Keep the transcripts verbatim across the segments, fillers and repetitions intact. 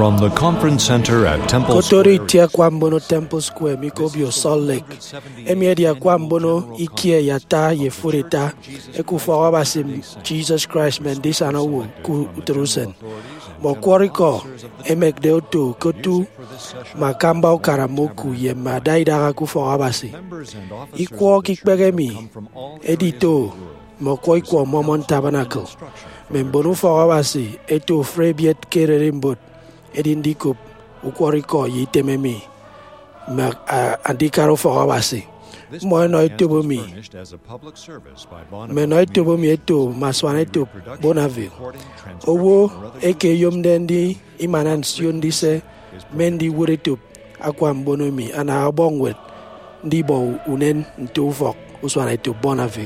From the conference center at Temple Kotori Square, tia kwambono Temple Square mikobio Salt Lake. Emiedia kwambono ikie yata ye furita ekufawa basim Jesus Christ mendisa na wu ku utrusen. Mokwariko emekdeoto kotu makamba karamoku ye madaida kufawa basi. Ikwo kikpegemi edito mokoiko momon tabernacle. Membono fawa basi eto frebiet kererimbot edindiko ukwariko yitememi ma andikaro fawa basi. Mo no itobomi me no itobomi eto maswana eto Bonaville owo eke yomdendi imanansion dise mendi wuretup akwa mbonomi ana abongwet ndibo unen ntufok uswana eto Bonaville.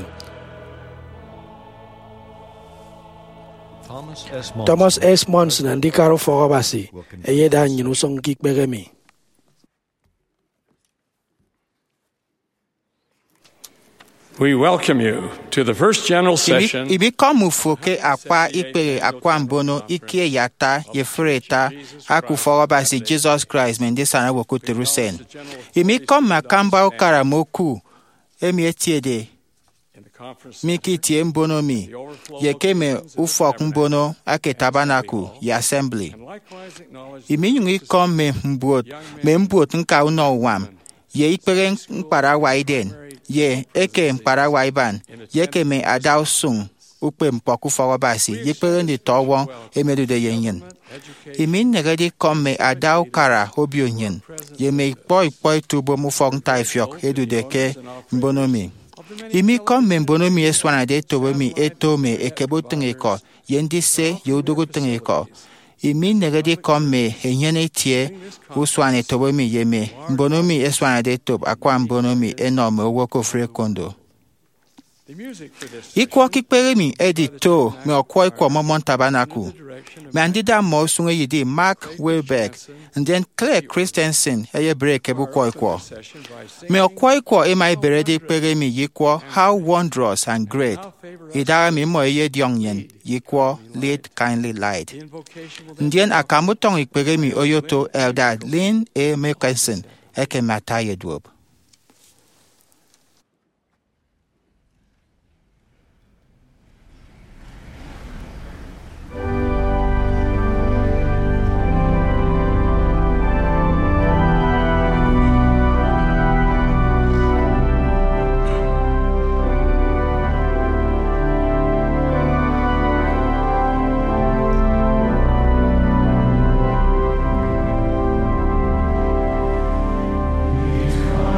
Thomas S. Monson and Dicaro Forabasi, a yedan Yunusong Kikberemi. We welcome you to the first general session. Ibi komu foke akwa ikpere akwa mbono ikie yata yefreta aku forabasi Jesus Christ mendesana woku terusen. Imi kom makamba okara moku emietiede. Miki tie mbono mi, ye keme ufok mbono ake tabanaku, ye assembly. Imi yungi kom me mbuot, me mbuot nka uno wam, ye ikpere mpara waiden, ye eke mpara waiban, ye keme adao sung, ukpe mpoku fawabasi, ye ikpere ndi towon emedu de yenyen. Imi negedi kom me adao kara hobio nyen, ye me ikpoi ikpoi tubo mufok taifyok, edu de ke mbono mi. Imi kom membono mi eswana de tobo mi eto me ekebo tengeko yendi se yodogo tengeko. Imi negedi kom me enyene tie uswane tobo mi yeme mbono mi eswana de tob akwa mbono mi enome woko fre kondo. Ikwa kikpere mi edito me okwa ikwa momon tabanaku. Me andida mo sunge yidi Mark Wilberg and then Claire Christensen eye break ebu kwa ikwa. Me okwa ikwa ema iberede ikpere mi yikwa how wondrous and great. Idara mi mo eye diongyen yikwa lead kindly light. Ndien akamutong ikpere mi oyoto Elder Lynn A. Mickelson eke mataye dwob. Christ.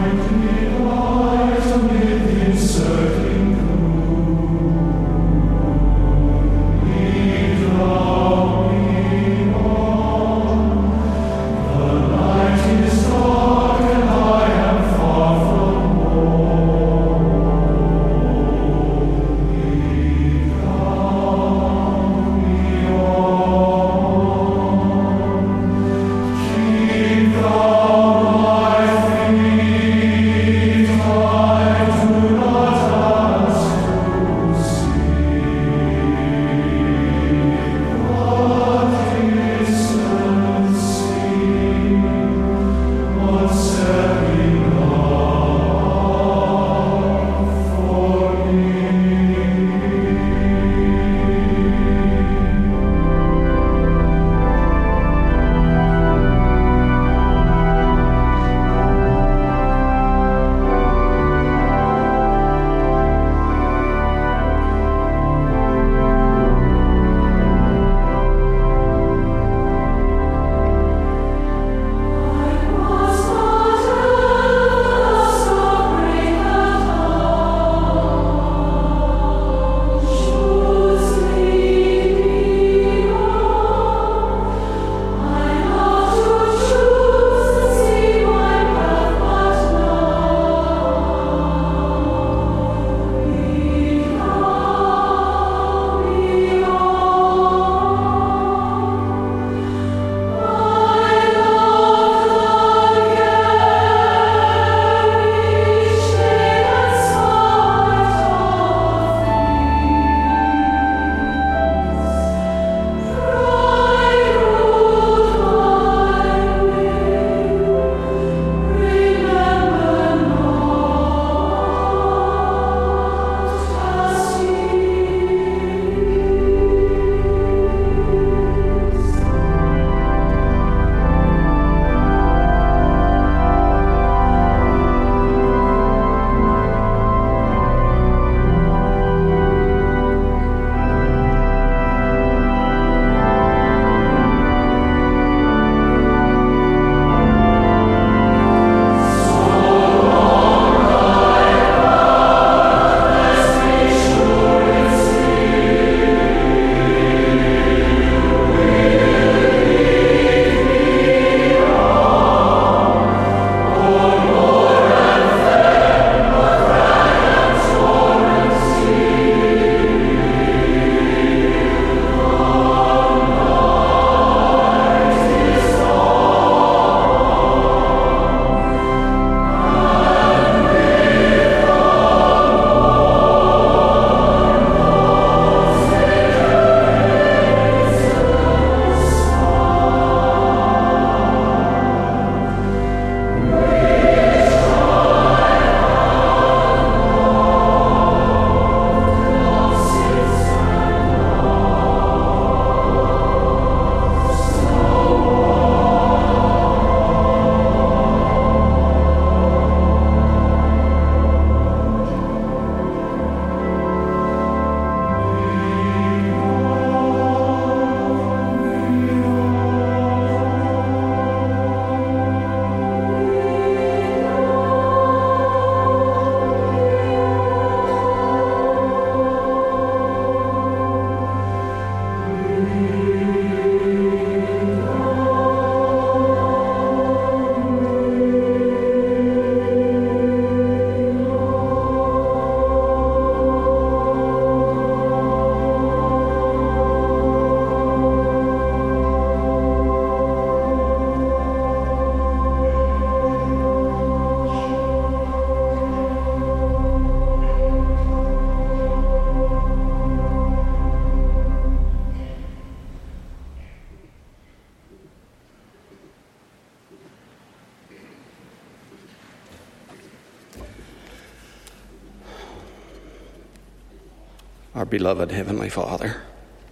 our beloved Heavenly Father,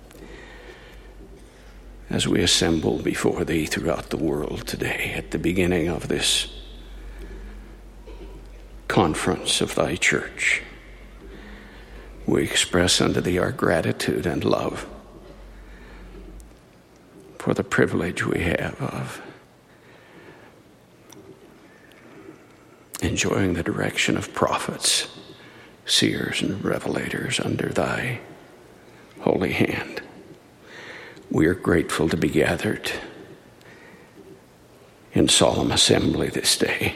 as we assemble before Thee throughout the world today at the beginning of this conference of Thy church, we express unto Thee our gratitude and love for the privilege we have of enjoying the direction of prophets, seers, and revelators under Thy holy hand. We are grateful to be gathered in solemn assembly this day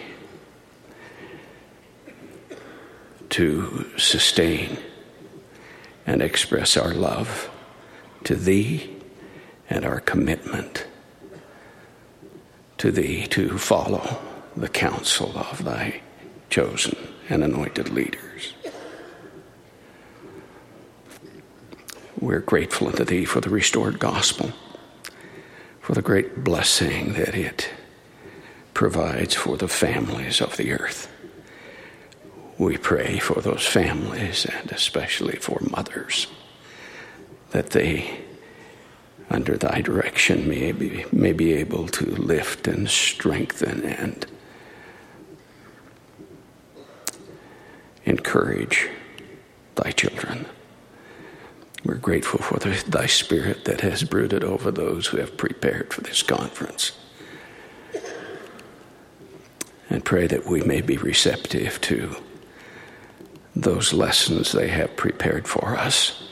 to sustain and express our love to Thee and our commitment to Thee to follow the counsel of Thy chosen and anointed leaders. We're grateful unto Thee for the restored gospel, for the great blessing that it provides for the families of the earth. We pray for those families, and especially for mothers, that they, under Thy direction, may be, may be able to lift and strengthen and encourage Thy children. We're grateful for the, Thy Spirit that has brooded over those who have prepared for this conference, and pray that we may be receptive to those lessons they have prepared for us.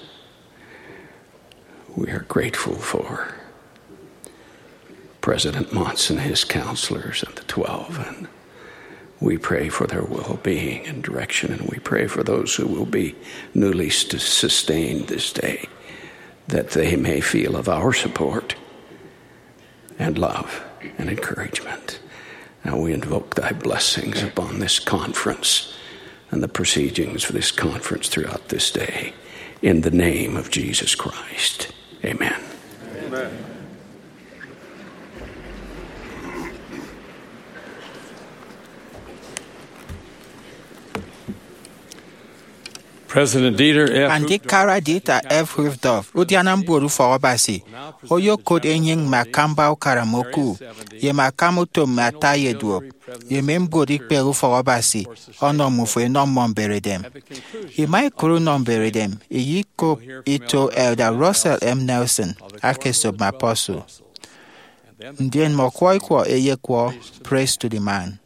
We are grateful for President Monson and his counselors and the twelve, and we pray for their well-being and direction, and we pray for those who will be newly sustained this day, that they may feel of our support and love and encouragement. Now we invoke Thy blessings upon this conference and the proceedings for this conference throughout this day. In the name of Jesus Christ, amen. Amen. President Dieter F. Andi kara Dieter F. Hufdorf, Udiana Mburu Forobasi, Oyo Kod Enying Makamba Karamoku, Ye Makamuto Mata Yeduop, Ye Membodi Peru Forobasi, Ono Mufwe non Momberedem. Ye Mai Kuru non Beredem, Iyiko Ito Elder Russell M. Nelson, Arkesob Maposu. Ndien Mokwoi Kwa Eye Kwa, praise to the man.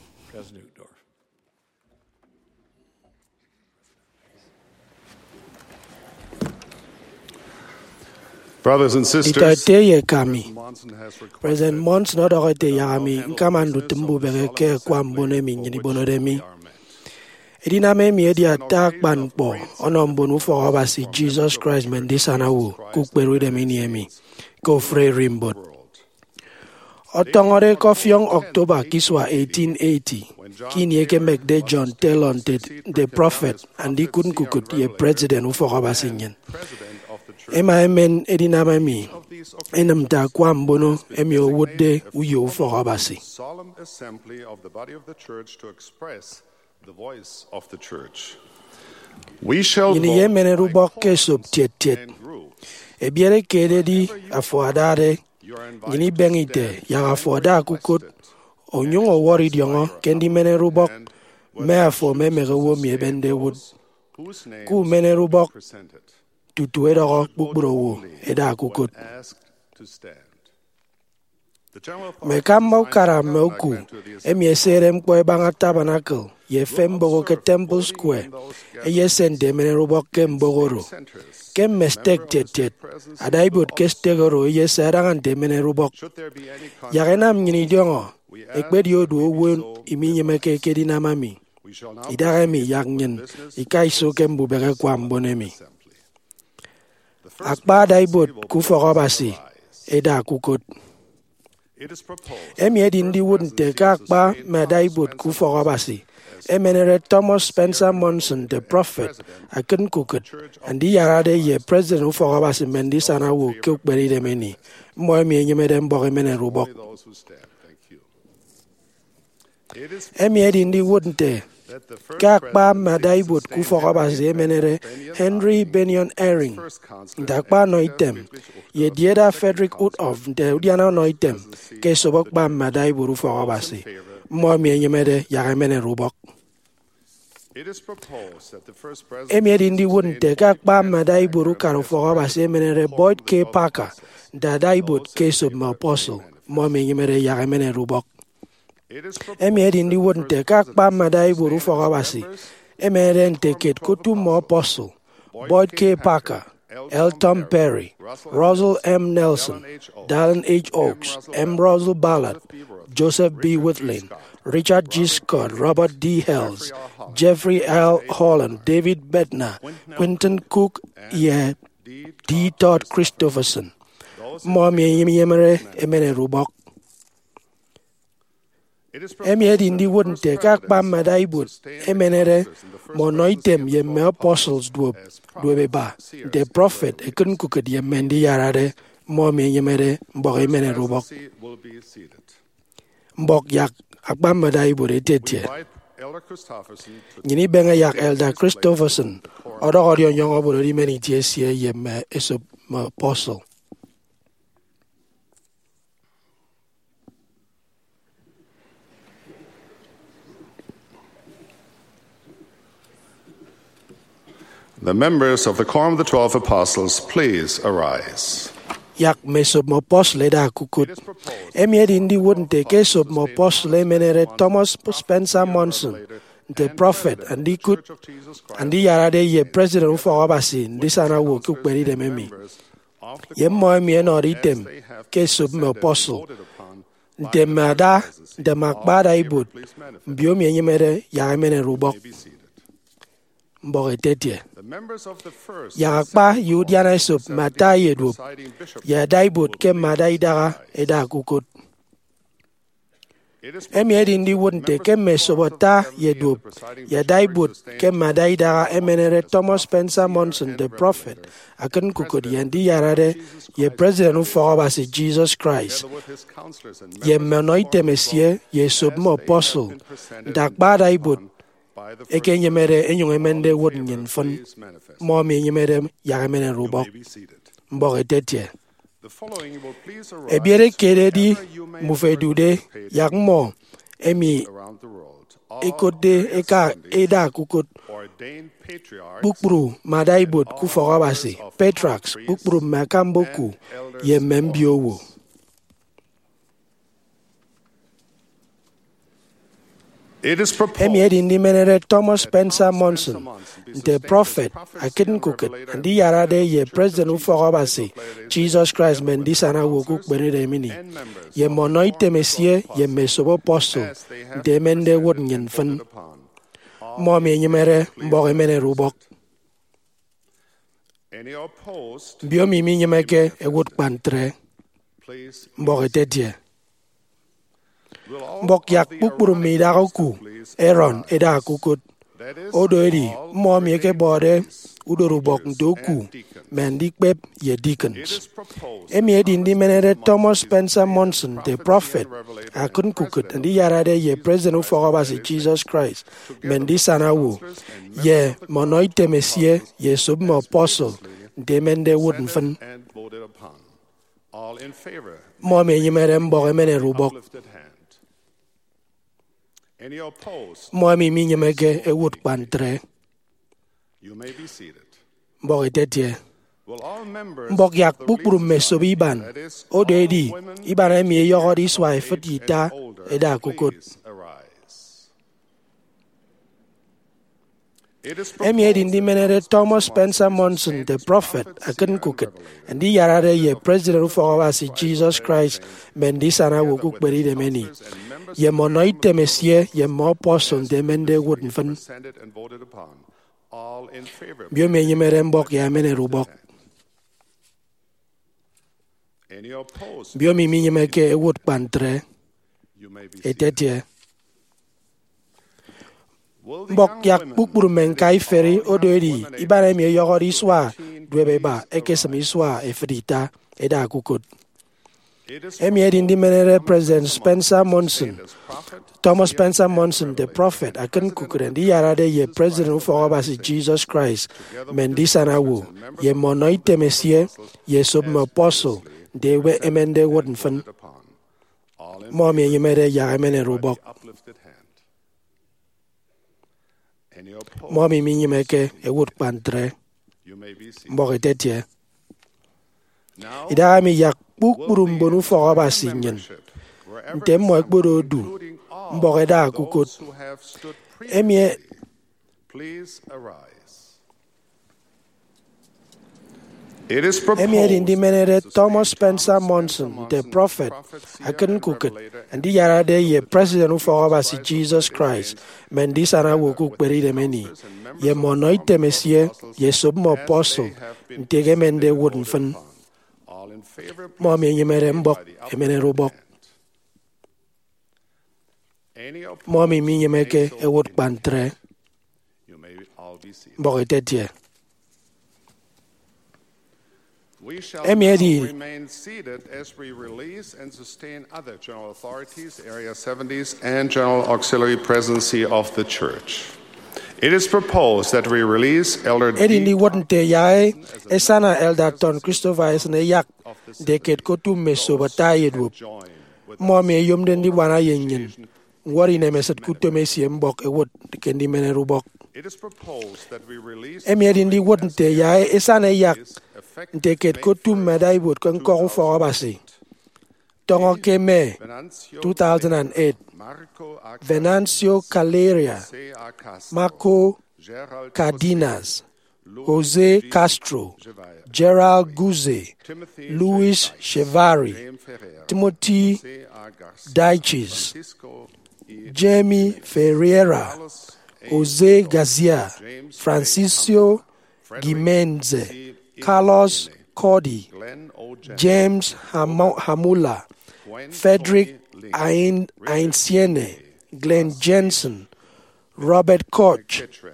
Brothers and sisters, Itateye kami. President Mons not orete yami nkamandu tumbu bereke kwa mbone minyini bonodemi. Edina me mi edi attack banpo onombonu for obasi Jesus Christ mendisana wu kukberu de miniemi ko free rimbot. Otongore kofiong October kiswa eighteen eighty. Kini eke mekde John Taylor the prophet and he couldn't kukut ye president for obasi nyen. Ema emen edina mami enemta kwambono emio wode uyo for obasi. solemn assembly of the body of the church to express the voice of the church. We shall Yini yemene rubok kesob tiet tiet. Ebiere kede di afuadare yini bengite ya afuada kukut onyungo wori diongo kendi mene rubok me afo me merewo mi ebende wood ku mene rubok tutu edoro bukburowo eda kukut me kambo kara meoku emi esere mkpo ebanga tabernacle ye fembogo ke temple square eye sende mene rubok ke mbogoro ke mestek tet tet adaibot ke stegoro eye serangan de mene rubok yagenam nyini diongo ekbedi odu owen iminye meke ke dinamami idaremi yagnyen ikaiso ke mbubere kwa mbonemi akba daibot kuforobasi eda kukut emi edindi wouldn't akba me daibot kuforobasi emenere Thomas Spencer Monson the prophet akin kukut andi yarade ye president uforobasi mendisana wo kukberi de meni mo emi enyemede mbore mene rubok emi edindi wouldn't Kakpa Madaibut Kuforabasi Menere, Henry Benyon Ehring, Dakpa Noitem, Yedieda Frederick Utof, the Udiana Noitem, Kesobokba Madaiburu Forabasi, Momi Yemede, Yaramene Rubok. It is proposed that the first Emir Indi wouldn't take Kakpa Madaiburu Karoforabasi Menere, Boyd K. Parker, Dadaibut Kesob Apostle, Momi Yemede, Yaramene Rubok. Emir Indi wouldn't take Kakpa Madaiburu Forabasi, Emir take it Kutumo Apostle, Boyd K. Parker, L. Tom Perry, Russell M. Nelson, Dallin H. Oaks, M. Russell Ballard, Joseph B. Whitling, Richard G. Scott, Robert D. Hells, Jeffrey L. Holland, David Bednar, Quinton Cook, yeah, D. Todd Christopherson, Mommy Yemere, Emene Rubok. Emir Indi wouldn't take Kakpa Madaibut, Emenere, Monoitem, ye me apostles do Dweba, the prophet, a couldn't cook it, ye mendi yarade, Mommy Yemere, Boremene Rubok. Mbok yak, Akpa Madaibut, a tete. Yini benga yak Elder Christopherson, or audio young over the many tears here, ye me is a apostle. The members of the Quorum of the Twelve Apostles, please arise. Yak mesob mo postle da kukut. Emir Indi wouldn't take a sub mo postle menere Thomas Spencer Monson, the prophet, and he could, and the yarade ye president of Abasi, this ana wo cook beri de memi. Ye mo mi no item, ke sub mo apostle. De mada, de makbada ibut, biomi yemere, yamene rubok. Mbogetetie. Yakpa Yudiana sub Matai Edu, Yadaibut Kem Madaidara Eda Kukut. Emir Indi wouldn't take a mesobota Yedu, Yadaibut Kem Madaidara Emenere Thomas Spencer Monson, the prophet, Akan Kukut Yandi Yarade, ye president of Forabasi Jesus Christ. Ye Menoite Messier, ye submo apostle, Dakbadaibut. Eken yemere enyong emende wouldn't yen fun. Mommy yemere yaramene rubok. Mbogetetie. Ebiere keredi mufedude yakmo emi ekode eka eda kukut bukbru madaibut kuforabasi petrax bukbru makamboku ye membiowo. It is proposed Emir Indi menere Thomas Spencer Monson, the prophet, I couldn't cook it, and the yarade ye president of Forabasi, Jesus Christ mendisana wo cook benede mini. Ye monoite messier, ye mesobo apostle, de mende wooden yen fun. Mommy yemere, mboremene rubok. Biomi minyemeke, a wood pantre, mboretetie. Mbok yak pukpuru mi da ku Aaron eda kukut odo edi mom yeke bode udoru bok ndoku mendik pep ye deacons. Emi edi ndi menere Thomas Spencer Monson, the prophet, akun kukut and the yarade ye president of Forabasi Jesus Christ mendi sanawu ye monoite messie ye submo apostle de mende wooden fan mom ye mere mbore mene rubok. Moami minyemege e wood pantre. Mbogetetie. Mbok yak pukpuru mesobiban. Odedi, iban emi yogodi swai fetita eda kukut. Emi edi menere Thomas Spencer Monson, the prophet, akan kukut. And the yarade ye president of Forabasi Jesus Christ, mendisana wukuk beri de meni. Ye monoite messier, ye mo apostle de mende wooden fan. Bio me yemere mbok ya mene rubok. Bio mi mi yemeke e wood pantre. Etetie. Mbok yak pukpuru menkai feri odoedi. Ibare mi yogori swa. Dwebeba ekesami swa e frita eda kukut. Emi edin di menere President Spencer Monson, Thomas Spencer Monson, the prophet, akan kukuren di yarade ye President ufawabasi Jesus Christ, mendi sanawu, ye monoite mesie, ye subme apostle, dewe emende woden fan, momi yemere ya emene rubok. Momi minyemeke e wood pantre, mboge tetie. Ida mi yak buk burum bonu fawabasi nyen. Ntem mo ekboro du, mboge da kukut. Emie Please arise. It is Emie din di proposed menere Thomas Spencer Monson, the prophet, akan kukut. Andi yarade ye president ufawabasi Jesus Christ, mendi sana wukuk beri de meni. Ye monoite mesie, ye submo apostle, ntege mende wooden fan. all in favor, please Momi yemere mbok, by the emene uplifted rubok. hand. Any opposed, Momi mi yemeke may e so wood indicate. pantre, You may all be seated. mboge tetie. We shall Emi now edi- remain seated as we release and sustain other general authorities, Area seventies, and General Auxiliary Presidency of the Church. It is proposed that we release Elder Edi D. ni wotente yae, esana Elderton Christopher esne yak, deket kotu meso bataye dwup. Join with Momi yom den di wana yenyen. Wari ne meset kuto mesie mbok e wot kendi mene rubok. It is proposed that we release Emi edi ni wotente yae, esana yak, effective deket kotu medai wot kan koru fawabasi. Tongo keme, Venancio two thousand eight, Marco Acas, Venancio Caleria, Jose Acas, Marco Gerald Cardenas, Louis Jose G. Castro, Chevalier, Gerald Guze, Timothy Luis J. Chevari, James Ferreira, Timothy Jose A. Garcia, Daiches, Francisco E. Jamie Ferreira, Carlos A. Jose Garcia, James Francisco Frederick Gimenze, C. Carlos Cordy, Glenn O. Jensen, James Hamo- Hamula, Gwen Frederick Tony Ling, Ain Ainsiene, Glenn Jensen, Robert Koch, Kitchen,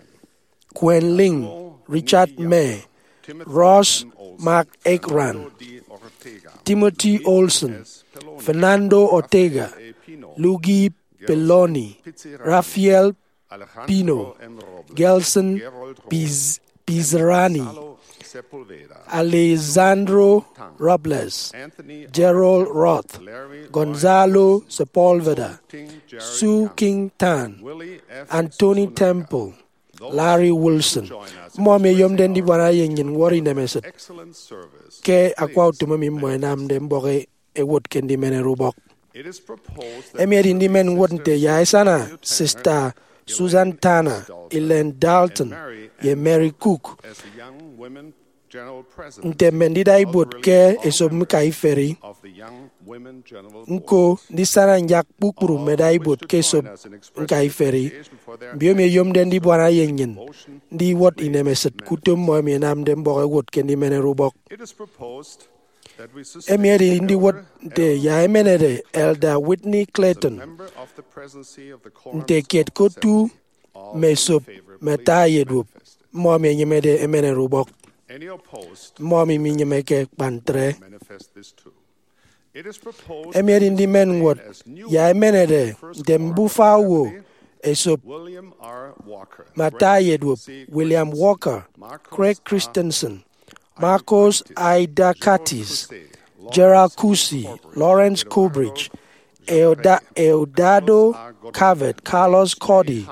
Gwen Ling, Richard May, Timothy Ross M. Olson, Mark Fernando Ekran, D. Ortega, Timothy Olson, Peloni, Fernando Ortega, Rafael A. Pino, Luigi Pelloni, Rafael Alejandro Pino, M. Robles, Gelson Gerold Robles, Piz- Pizarani, Gonzalo Sepulveda, Alessandro Robles, Anthony Gerald Roth, Larry Gonzalo Sepulveda, Ting, Jared Sue Young, King Tan, Willie F. Anthony Susunaga. Temple, Those Larry who Wilson. join us in Momi yom expressing den di our wana yenyin wari nemeset. excellent service. Ke akwa Please, utuma mi mwenam den boge e wot kendi mene rubok. it is proposed that Emi edin di men wotente ya esana sister Susan Tanner, Ellen Dalton, ye Mary Cook. as the young women general president Nte mendida ibot ke esob mika iferi. of the young women general Nko di sana nyak pukuru meda ibot ke esob mika iferi. Biyo mi yom den di bwana yenyin. Di wot inemeset kutum mo mi nam den boge wot kendi mene rubok. it is proposed that we sustain Emi edi indi wot Elder te ya emenede Elder Whitney Clayton. member of the presidency of the quorums Nte kiet of the kotu All mesop in favor, meta please yedwup. manifest. Mo mi nyemede emene rubok. Any opposed, Mo mi mi nyemeke pantre. manifest this too. It is proposed Emi edi indi men wot ya emenede dem bufawo esop William R. Walker, mata yedwup William Walker, Craig Christensen, Marcos Ida Curtis, Gerald Cusi, Lawrence Kubridge, Eoda, Eudado Cavett, Carlos Cordy,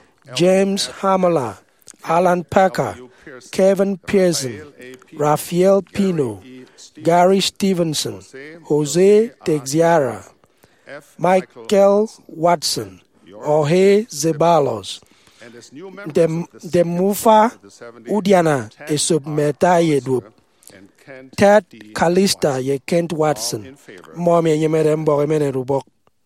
James Hamala, Alan Packer, Kevin Pearson, Rafael Pino, Gary Stevenson, Jose Texiara, F. Michael Watson, Jorge Zeballos, and as new members Dem of the Demufa of the seventy, Udiana Ted esub R. meta yedwup. and Kent Ted D. Kalista ye Kent All Watson. in favor. Momi nyemere mbore mene rubok.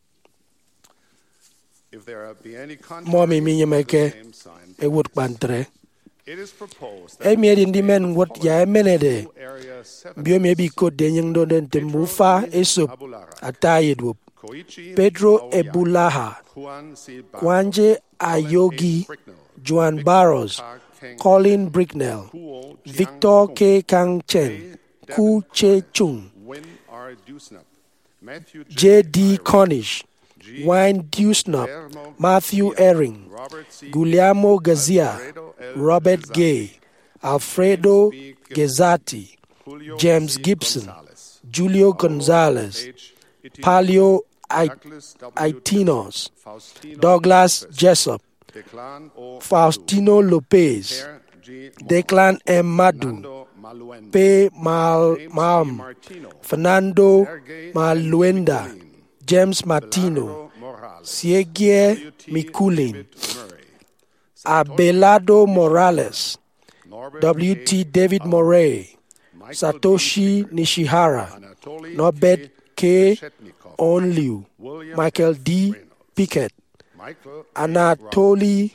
If there be any Momi mi contrary, by the nyemeke same sign. e wot pantre. It is proposed that Emi edi ndi men wot ya emene de. Area seven, Bio mi bi ko denyeng do den temufa esub ata yedwup. Koichi Pedro Aoyang, Ebulaha, Juan C. Barrow, Kwanje Colin Ayogi, H. Bricknell, Joan Victor Barros, Park Keng, Colin Bricknell, Kuo Victor Jiang K. Kang Chen, Kung, Ku Che Chung, Win R. Dusnap, Matthew J D Cornish, Wayne Dewsnop, Matthew Ehring, Guglielmo Gazia, Robert Gay, Alfredo Gezzati, James Gibson, Julio Gonzalez, Palio Aitinos, Douglas Jessup, Faustino Lopez, Declan M. Madu, P. Mal Malm, Fernando Maluenda, James Martino, Siegie Mikulin, Abelardo Morales, W T David Moray, Satoshi Nishihara, Norbert K. Onliu, Michael D. Pickett, Anatoly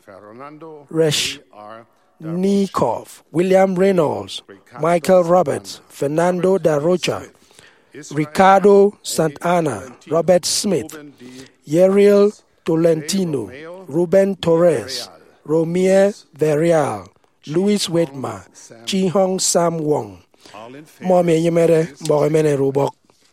Reshnikov, William Reynolds, Michael Roberts, Fernando da Rocha, Ricardo Santana, Robert Smith, Yeriel Tolentino, Ruben Torres, Romier Verial, Louis Wedma, Chi Hong Sam Wong. Mommy Yemere, Boremene Rubok.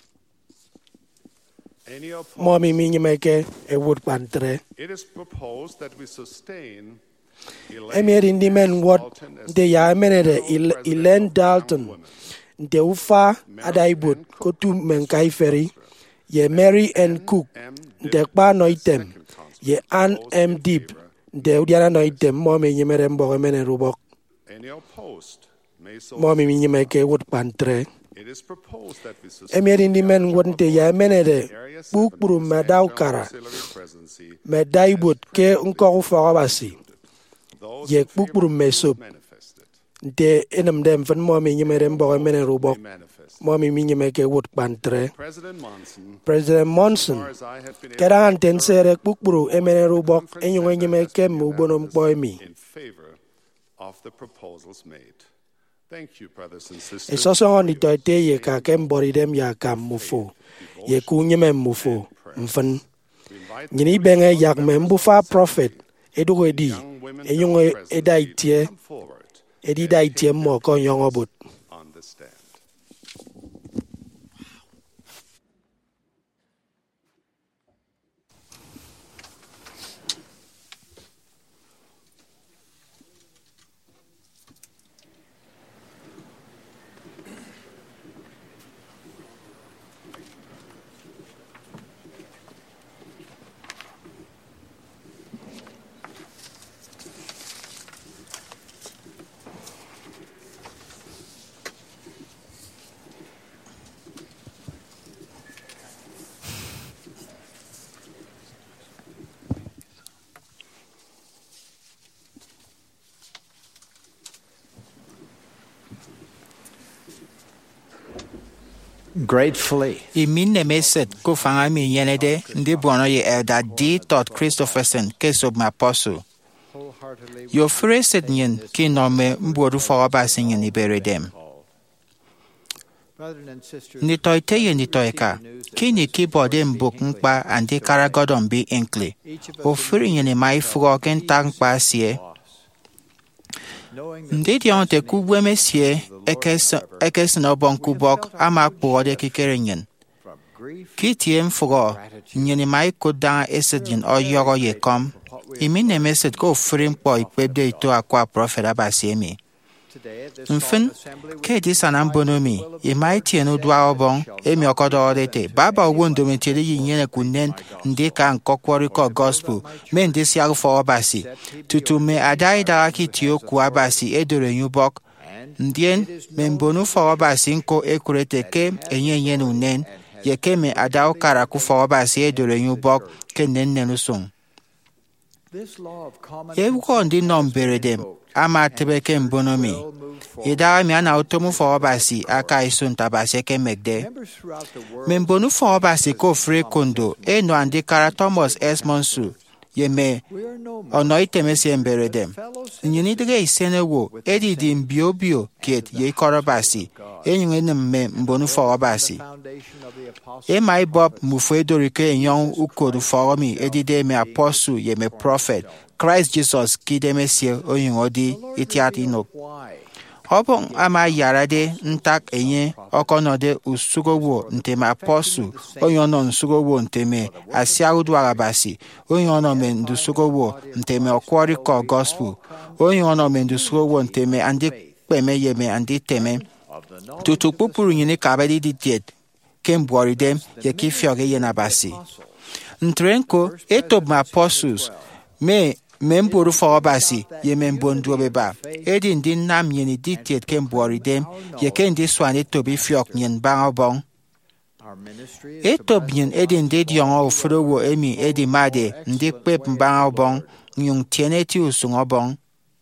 Mommy Minimeke, a wood pantre. It is proposed that we sustain Emir in the men what they Yamenere Elaine Dalton, the Ufa Adaibut, Kotu Menkai Ferry, Ye Mary and Cook, the Panoitem, Ye Ann M. Deep, the Udiana Noitem, Mommy Yemerem Boremene Rubok. any opposed may so. Mommy Minimeke would pantre. It is proposed that we sustain Emir in the men wouldn't the Yamenere, Bukburu Madaukara, Medaibut, Ke Unko Farabasi. Ye Bukburu Mesop, de enam dem van Mommy Yemerem Boremene Rubok. Mommy Minimeke would pantre. President Monson, President Monson, as I have been able Keran Tensere Bukburu, Emene Rubok, and you Yemeke Mubonum Boy me. in favor of the proposals made. Thank you, brothers and sisters. It's also on the toite ye ka kem bori dem ya kam mufo. Ye kunye mem mufo. Mfan. Nyini benge yak mem bufa prophet. Edu edi. E yung eda itie. Come forward Edi da itie mo kon yung obut. on the stand. Gratefully, Imin nemeset ko fanga mi yenede ndi bono ye elder D. Todd Christopherson case of my apostle. Yo freset nyen ki nome mbodu foroba sinyen ibere dem. Ni toite ye ni toika. Ki ni keyboard mbok nkpa andi kara godon bi inkle. O free nyen mai froken tankpa sie. Ndi diyon te kubwe mesie ekes ekes no bon kubok ama kpode kikere nyen. Ki tiem fro nyen mai kodan esedin o yoro ye kom. Imi ne meset ko frim po ipebde ito akwa prophet abasiemi. Mfin ke di sanam bonomi imai tienu dwa obon emi okodo odete baba wondo meteli yinyene kunen ndika nkokwori ko gospel men disi agfo obasi tutu me adai daraki tio ku abasi edore nyubok ndien membonu fo obasi nko ekurete ke enyenyen unen yeke me adao kara ku fo obasi edore nyubok ke nennenu song Yewu ndi nombere dem ama tebeke mbonomi. Ida mi ana otomu fo obasi aka isun tabase ke megde. Membonu fo obasi ko free kondo e no andi kara Thomas S. Monsu. Yeme ono iteme si embere dem. Nyini dige isene wo edi di mbio bio kiet ye korobasi. E nyunge nemme mbonu fo obasi. E mai bob mufwe dorike enyon ukodu foromi edide me apostle ye me prophet Christ Jesus kideme sie oyun odi itiat inok. ọ bụ ama yara de ntak enye ọkọnọdụ usugowo nteme apọstụ onye ọnọ nsugowo nteme asia udu arabasi onye ọnọ me ndusugowo nteme ọkwọrịkọ gospel onye ọnọ me ndusugowo nteme andị kpeme yeme andị teme tutu kpụpụrụ nyine kabedi di diet kemgbe ọrịdem yeke ifioge ye nabasi ntrenko etob ma apostles me memburu fọrọbasi ye membo ndụobeba edi ndị nnam yeni dictate kemgbe ọrịdem yeke ndị swan etob ifiok nyen barabong etob nyen edi ndị diongo oforowo emi edi made ndị kpep barabong nyung tieneti usungobong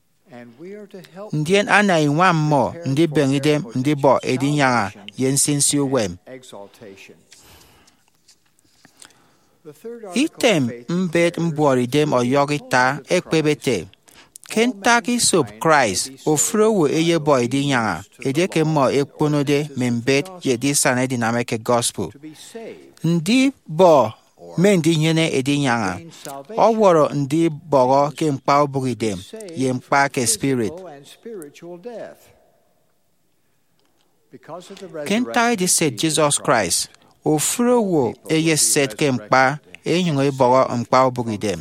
ndien ana inwa mmụọ ndị bengidem ndị bo edi nyara yensinsi uwem item mbed mbuoridem oyorita ekpebete Kentucky sub Christ ofrowo eye boy di nyara edeke mo ekponode membed ye di sane dynamic gospel ndi bo mendi nyene edi nyara oworo ndi boro ke mpa oburidem ye mpa ke spirit Kentucky di said Jesus Christ ofrowo eye set ke mpa enyungo iboro mpa oburidem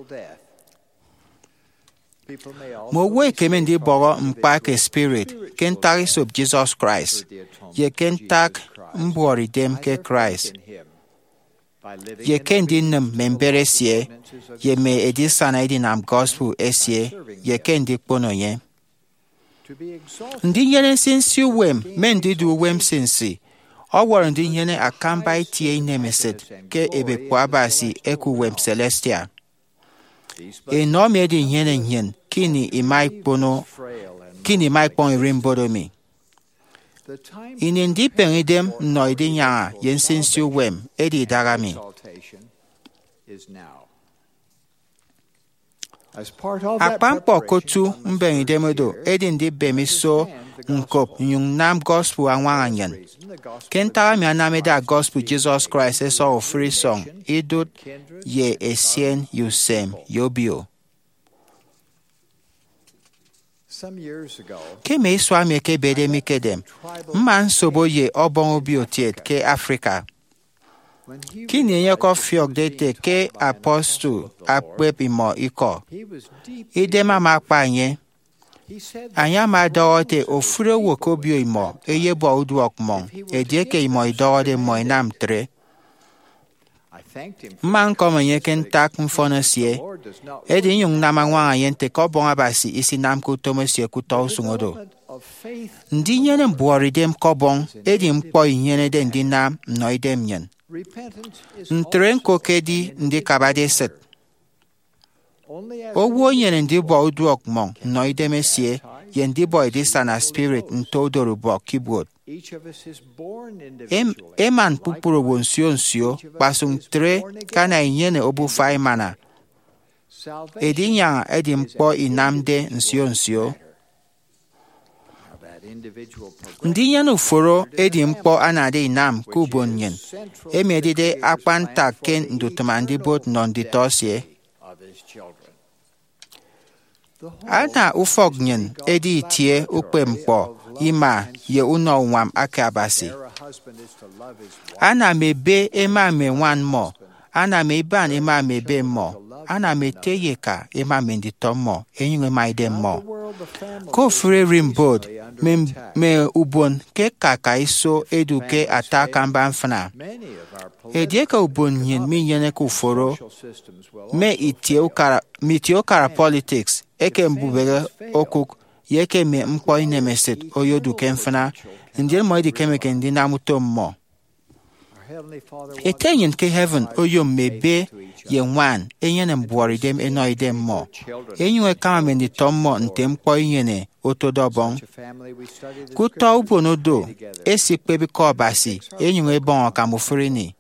mo we keme ndi boro mpa ke spirit Kentucky sub Jesus Christ ye Kentucky mbuoridem ke Christ ye kendi nam membere sie ye me edi sana edi nam gospel esie ye kendi kpono ye ndi yene sinsi wem mendi du wem sinsi ọ gwọrọ ndị nyene akamba itie inemesid ke ebe kwabasi eku wem celestia enom edi nyene nyen kini imai pono kini mai pon rimbodomi ini ndi pengidem no idi nyanga yensinsi wem edi darami akpampo kotu mbengidemodo edi ndi bemiso nkop nyung nam gospel anwanganyen kentara mi anameda gospel Jesus Christ eso free song idut ye esien yusem yobio keme iswa mi ke bede mi kedem mma nsobo ye obon obiotiet ke Africa kini ye ko fiok dete ke apostle akpep imo iko idema makpanye anya ma dọọte ofure wokobio imo eye bo uduok mon edieke imo idọọde mo inam tre man komenye kentak mfonosie edi yung namangwa yente ko bonga basi isi nam ku tomosie ku tausungodo ndi nyene mbuoridem kobong edi mpo nyene de ndi nam noidem nyen ntrenko kedi ndi kabadeset owo nyere ndị bo uduok mon no idemesie ye ndị bo edisa na spirit ntodoru bo keyboard em eman pupuro wonsio nsio pasung tre kana inyene obu faimana edinya edi mpo inamde nsio nsio ndị nyene uforo edi mpo anade inam kubonyen emedide akpanta ken ndutumandi bot non ditosie ana ufognyen edi itie ukpempo ima ye uno nwam akabasi ana mebe ema me wan mo ana meban ema mebe mo ana meteye ka ema mendito mo enywe maide mo ko free rimbod me, me ubon ke kaka iso eduke ataka mbanfana edieka ubon yen mi yene kuforo me itie ukara mitie ukara politics eke mbubere okuk yeke me mpo inemeset oyodu kemfana ndien mo di kemeke ndi namuto mo etenyen ke heaven oyom mebe ye wan enyene mbuoridem enoidem mo enywe kama mendi tommo ntem mpo inyene otodobon kuto ubonodo esi kpebi kobasi enywe bon kamufrini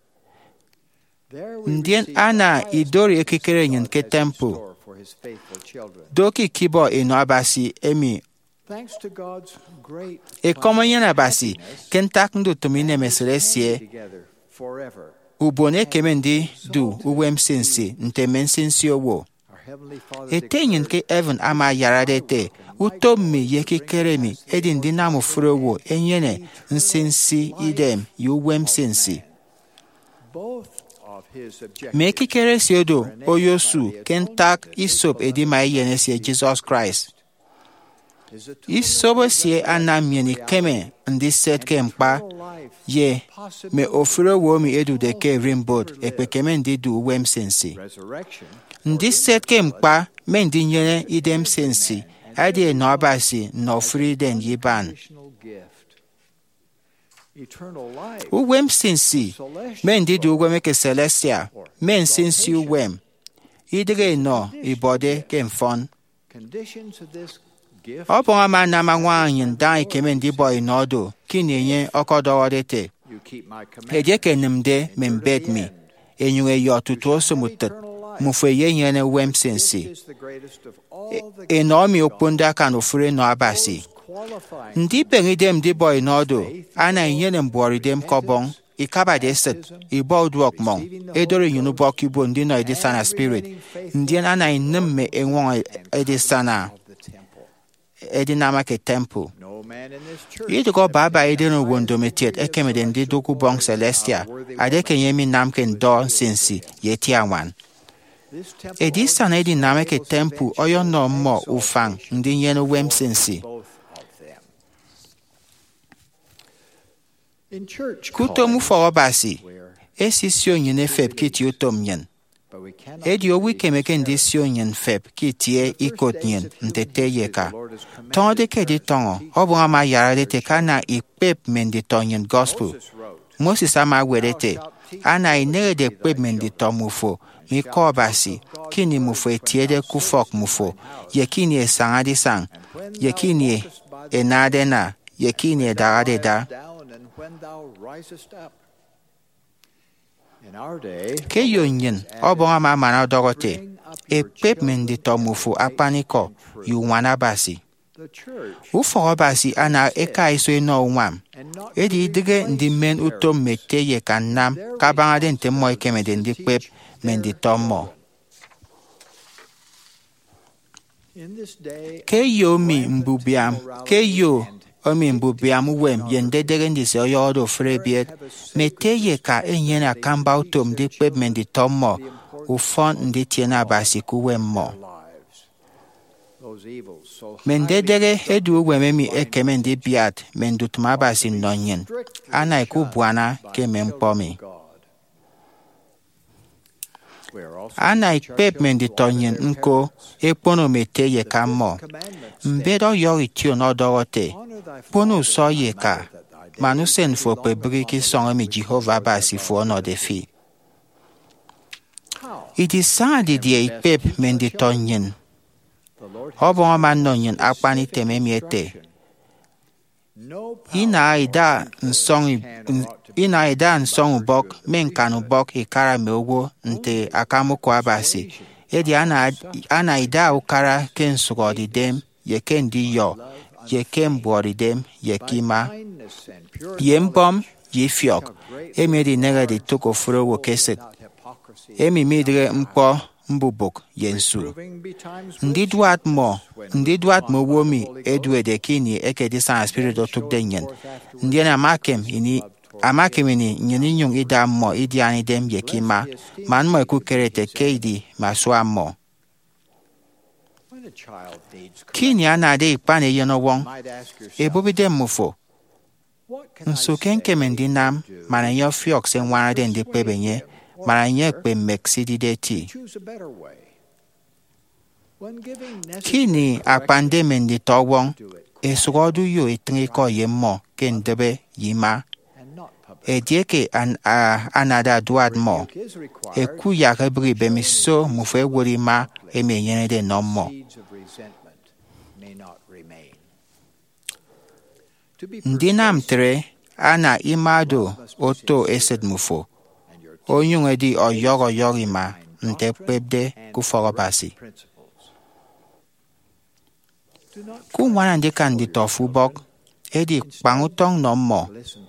ndien ana idori ekikere nyen ke temple doki kibo eno abasi emi e komo yana basi kentak ndu tumine meselesie ubone kemendi du uwem sinsi ntemen sinsi owo etenyin ke even ama yaradete utomi yekikeremi edi ndi namu furowo enyene nsinsi idem yuwem sinsi. Mekikere siodo oyosu kentak isop edi ma yene sie Jesus Christ. Isobo sie anamieni keme ndi set kempa ye me ofurowo mi edu de ke rimbod ekpekeme ndi du wem sinsi. Ndi set kempa men di nyene idem sinsi adi no abasi no free den yiban. Uwem sinsi men di du wem ke celestia men sinsi uwem idre no ibode kemfon. Ọ bụ ama na ma nwaanyị nda ikeme ndị boy n'ọdụ ki na-enye ọkọdọwọdete eje kenemde membed mi enyuwe ya ọtụtụ osomutet mufe ye nyene wem sensi enomi okponde aka n'ofure no abasi ndị pengidem ndị boy n'ọdụ ana enyene mgboridem kọbọn ikabade set ibo duok mong edore yunu bok ibo ndị no edisana spirit ndị ana inemme enwon edisana edinama ke temple. Idugo baba edino wondometiet ekemede ndi doku bong celestia adeke yemi namken do sinsi yetiawan. Edisana edinama ke temple oyo no mo ufang ndi yeno wem sinsi. Kutomu forobasi esisio nyene feb kiti utom yen. Edi owi kemeke ndi sio nyen feb ki tie ikot nyen ntete yeka. Ton de ke di tongo, obu ama yara de te kana ikpep men di ton nyen gospel. Moses ama wedete, ana inere de kpep men di ton mufo, mi kobasi, kini mufo etie de kufok mufo, ye kini e sangadi sang, ye kini e enade na, ye kini e darade da. Ke yonyen obo ama mana dogote e pep men di tomufu apaniko yu wana basi ufo basi ana eka iso no nwam edi dige ndi men utom mete ye kanam kabanga den te moy kemede ndi pep men di tomo ke yo mi mbubiam ke yo omi mbubiam wem yende dege ndi se oyodo frebiet mete ye ka enyena kamba utom di pep men di tomo ufon ndi tiena basi kuwem mo mende dege edu wememi ekeme ndi biat mendutuma basi nonyen ana iku buana ke mempomi ana ikpep men di tonyen nko ekpono mete ye ka mo mbedo yori tio no dorote pono so ye ka manu sen fo pe briki songa mi Jehovah basi fo no defi. It is sad di ikpep men di tonyen hobo man nonyen akpani tememiete ina ida nsong ina ida nsong bok men kanu bok ikara meogo nte akamuko abasi edi ana ana ida ukara ken sugodi dem ye ken di yo ye ken bori dem ye kima yembom ye fiok emedi nega di toko furo wo keset emi midre mpo mbubok yensu ndi duat mo ndi duat mo womi edwede kini eke di san spirit otuk denyen ndi na makem ini amakem ini nyini nyung ida mo idi ani dem yekima man mo ku kerete keidi maswa mo kini ana de ipane yeno won ebubi dem mufo nso kenke mendi nam mana yo fiok sen wana den de pebenye maranye pe meksidi deti kini apande mendi towon esugodu yo etriko yemo kendebe yima edieke an uh, anada duad mo eku ya rebri bemiso mufe worima emenyene de nomo ndinam tre ana imado oto esed mufo onyunge di oyogo yorima nte pebde kuforobasi ku wana ndi kan di tofu bok edi pangutong no mo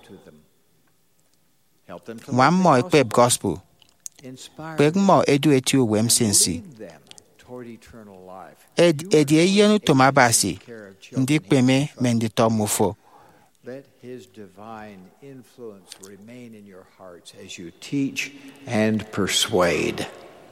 wan mo ekpeb gospel pek mo edu etu wem sinsi ed edi eyenu tomabasi ndị kpeme me ndị tọ mụfo. Let his divine influence remain in your hearts as you teach and persuade.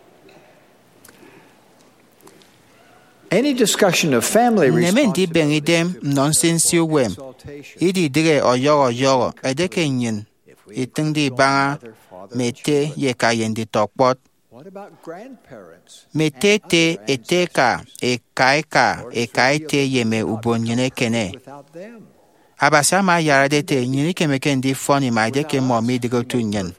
Any discussion of family Neme ndị beng idem responsibility nonsense yu wem. Idi dire oyoro oyoro edeke nyin. Itung di banga mete ye ka yen di tokpot. What about grandparents? Mete te ete ka e kai ka e kai te ye me ubon yene kene. Without them, Abasa ma yara de te nyini kemeke ndi foni ma deke mo mi digo tu nyen.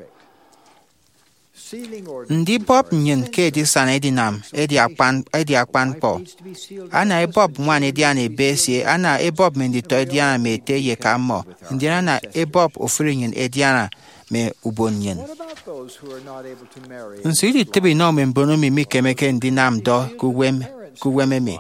sealing or Ndi bob nyen ke di san edinam edi akpan edi akpan po. needs to be sealed. Ana e bob mwan edi ana e besie ana e bob me ndi to edi ana me te ye ka mo. Ndi ana e bob ofiri nyen edi ana me ubon nyen. What about those who are not able to marry? Nsiri tibi no me mbono mi mi kemeke ndi nam do kuwem kuweme mi.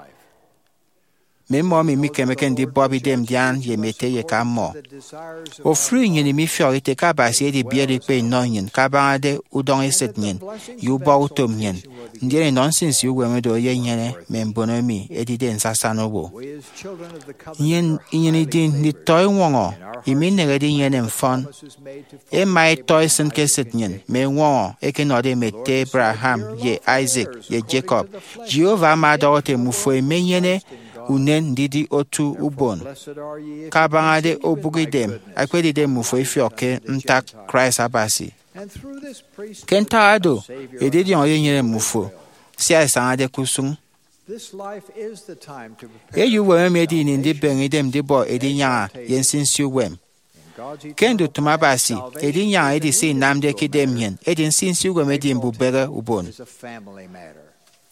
Me mo mi mi kemeke ndi bobi dem dian ye mete ye ka mo. The desires of Ofri nyen mi fio ite ka ba si edi bieri pe no nyen ka ba de udon eset nyen yu bo utom nyen. Ndi nonsense yu weme do ye nyene me mbono mi edi de nsasa no bo. we as children of the covenant Nyen are nyen di ni toy wongo imi nege di nyene mfon. promises made to E mai toy sen keset nyen me wongo e ke no de mete Abraham ye Isaac ye Jacob. Jehovah ma do te mufo e me nyene unen didi otu ubon. blessed are ye if Kabangade obugidem akwedi de mufo ifioke nta Christ abasi. and through this priest Kenta ado edidi onye nyere mufo. Si asangade kusung. this life is the time to prepare E yu weme medi ni ndi bengidem di bo edi nyanga yensin siu wem. God's Kendo tumabasi edi nyanga edi si namde kidem yen edi nsin siu wem edi mbubere ubon. is a family matter.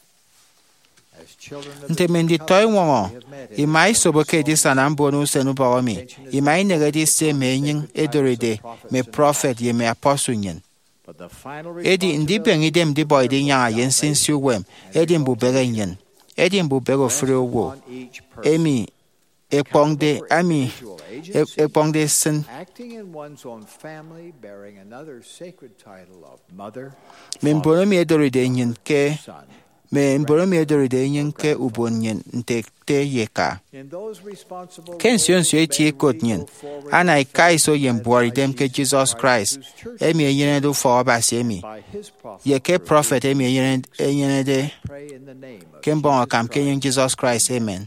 As children of the Ntemendi toy wongo imai soboke di sanambo no senu bawomi imai negedi se menyin edoride me prophet ye me apostle nyen. but the final Edi ndi bengidem di boy di nyanga yensin siu wem edi mbubere nyen edi mbubere ofre owo on each person emi ekpongde ami individual agency, ekpongde sen acting in one's own family, bearing another sacred title of mother, me mbono mi edoride nyen ke son. me mbono mi edoride nyen ke ubon nyen nte te yeka. In those responsible Ken sion roles, sio may eti we ekot nyen. go forward Ana in ikai so faith yen led bori by dem ke Jesus Christ. whose church Emi enyene do for obasi emi. by his prophet Ye ke prophet emi enyene enyene de pray in the name of ken bon Jesus akam Christ. kenyen Jesus Christ. Amen.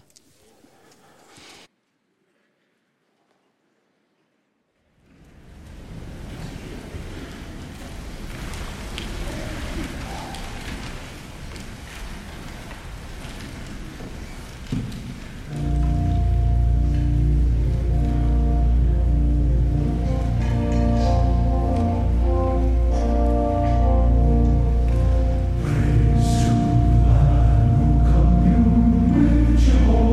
Jehovah.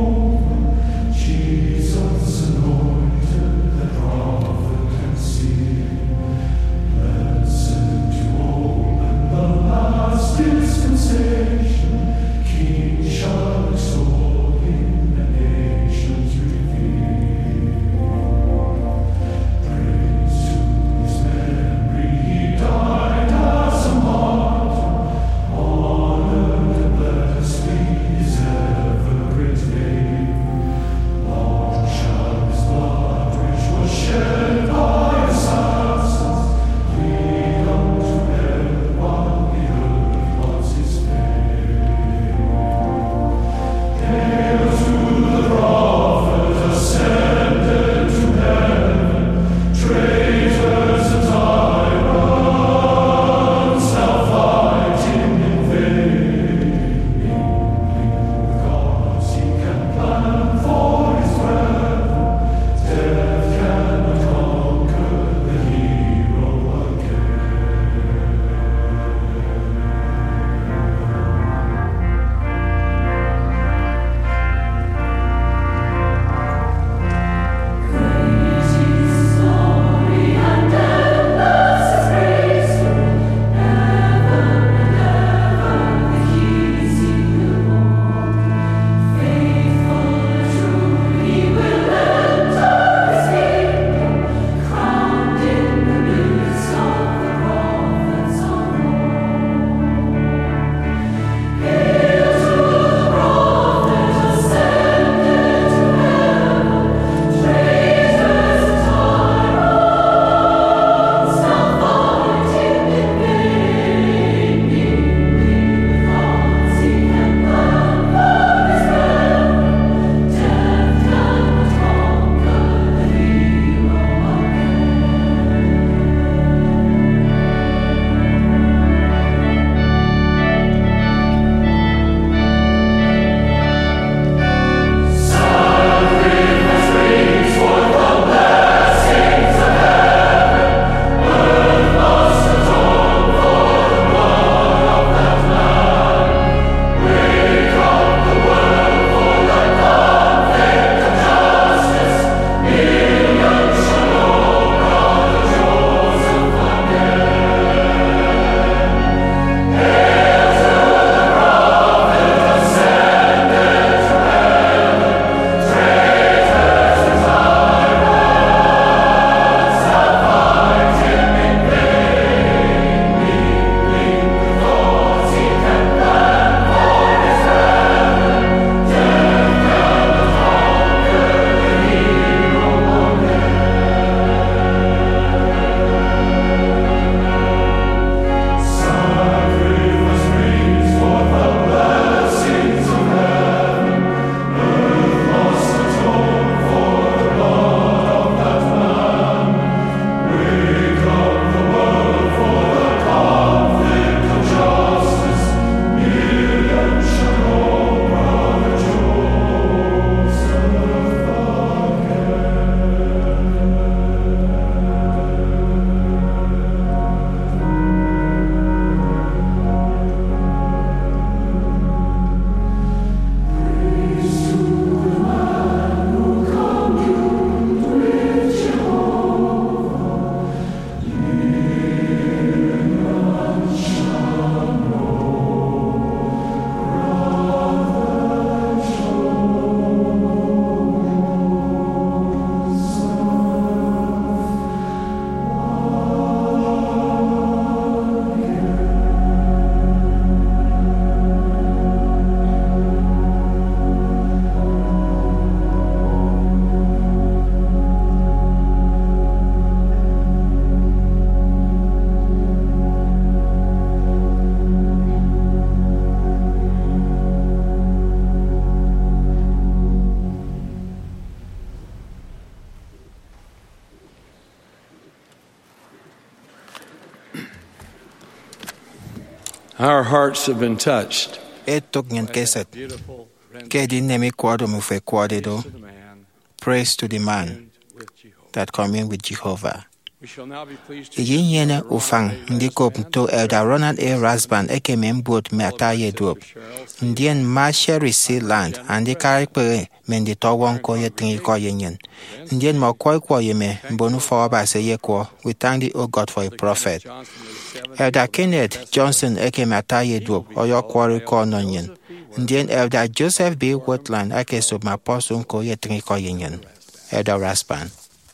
Our hearts have been touched. Etok nyen keset. Kedi nemi kwado mufe kwadedo. Praise to the man that commune with Jehovah. Yin yene ufang ndiko to Elder Ronald A. Rasband eke membot me ataye dop. Ndien ma sheri si land andi karikpere mendi towon ko ye tingi ko yen. Ndien ma koi ko ye me bonu for ba se ye ko. We thank thee, O God, for a prophet. Elder Kenneth Johnson eke me ataye dop oyo kwori ko nonyen. Ndien Elder Joseph B. Woodland eke so ma posun ko ye tingi ko yen. Elder Rasband.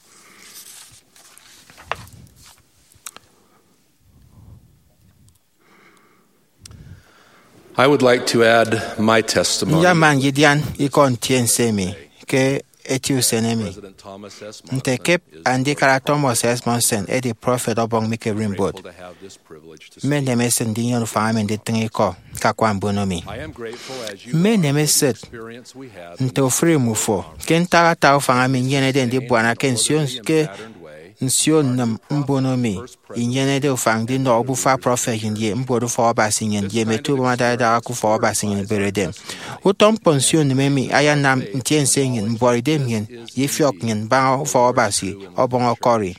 I would like to add my testimony. Njaman yidian ikon tien semi ke etiu senemi. Ntekep andi kara Thomas S. Monson e the prophet obong mike rimbot. Men nemesen dinyon faamen de tengiko kakwan bonomi. Men nemeset nte ofri mufo. Ken tara tau faamen yene den di buana ken sion ke nsion nam mbonomi. Inyene de ufang di no bufa prophet yinye mbodo for basingen ye metu bama da ku for basingen beredem. Utom pension memi ayanam ntien singen mboridem yen ye fiok yen ba for basi obon okori.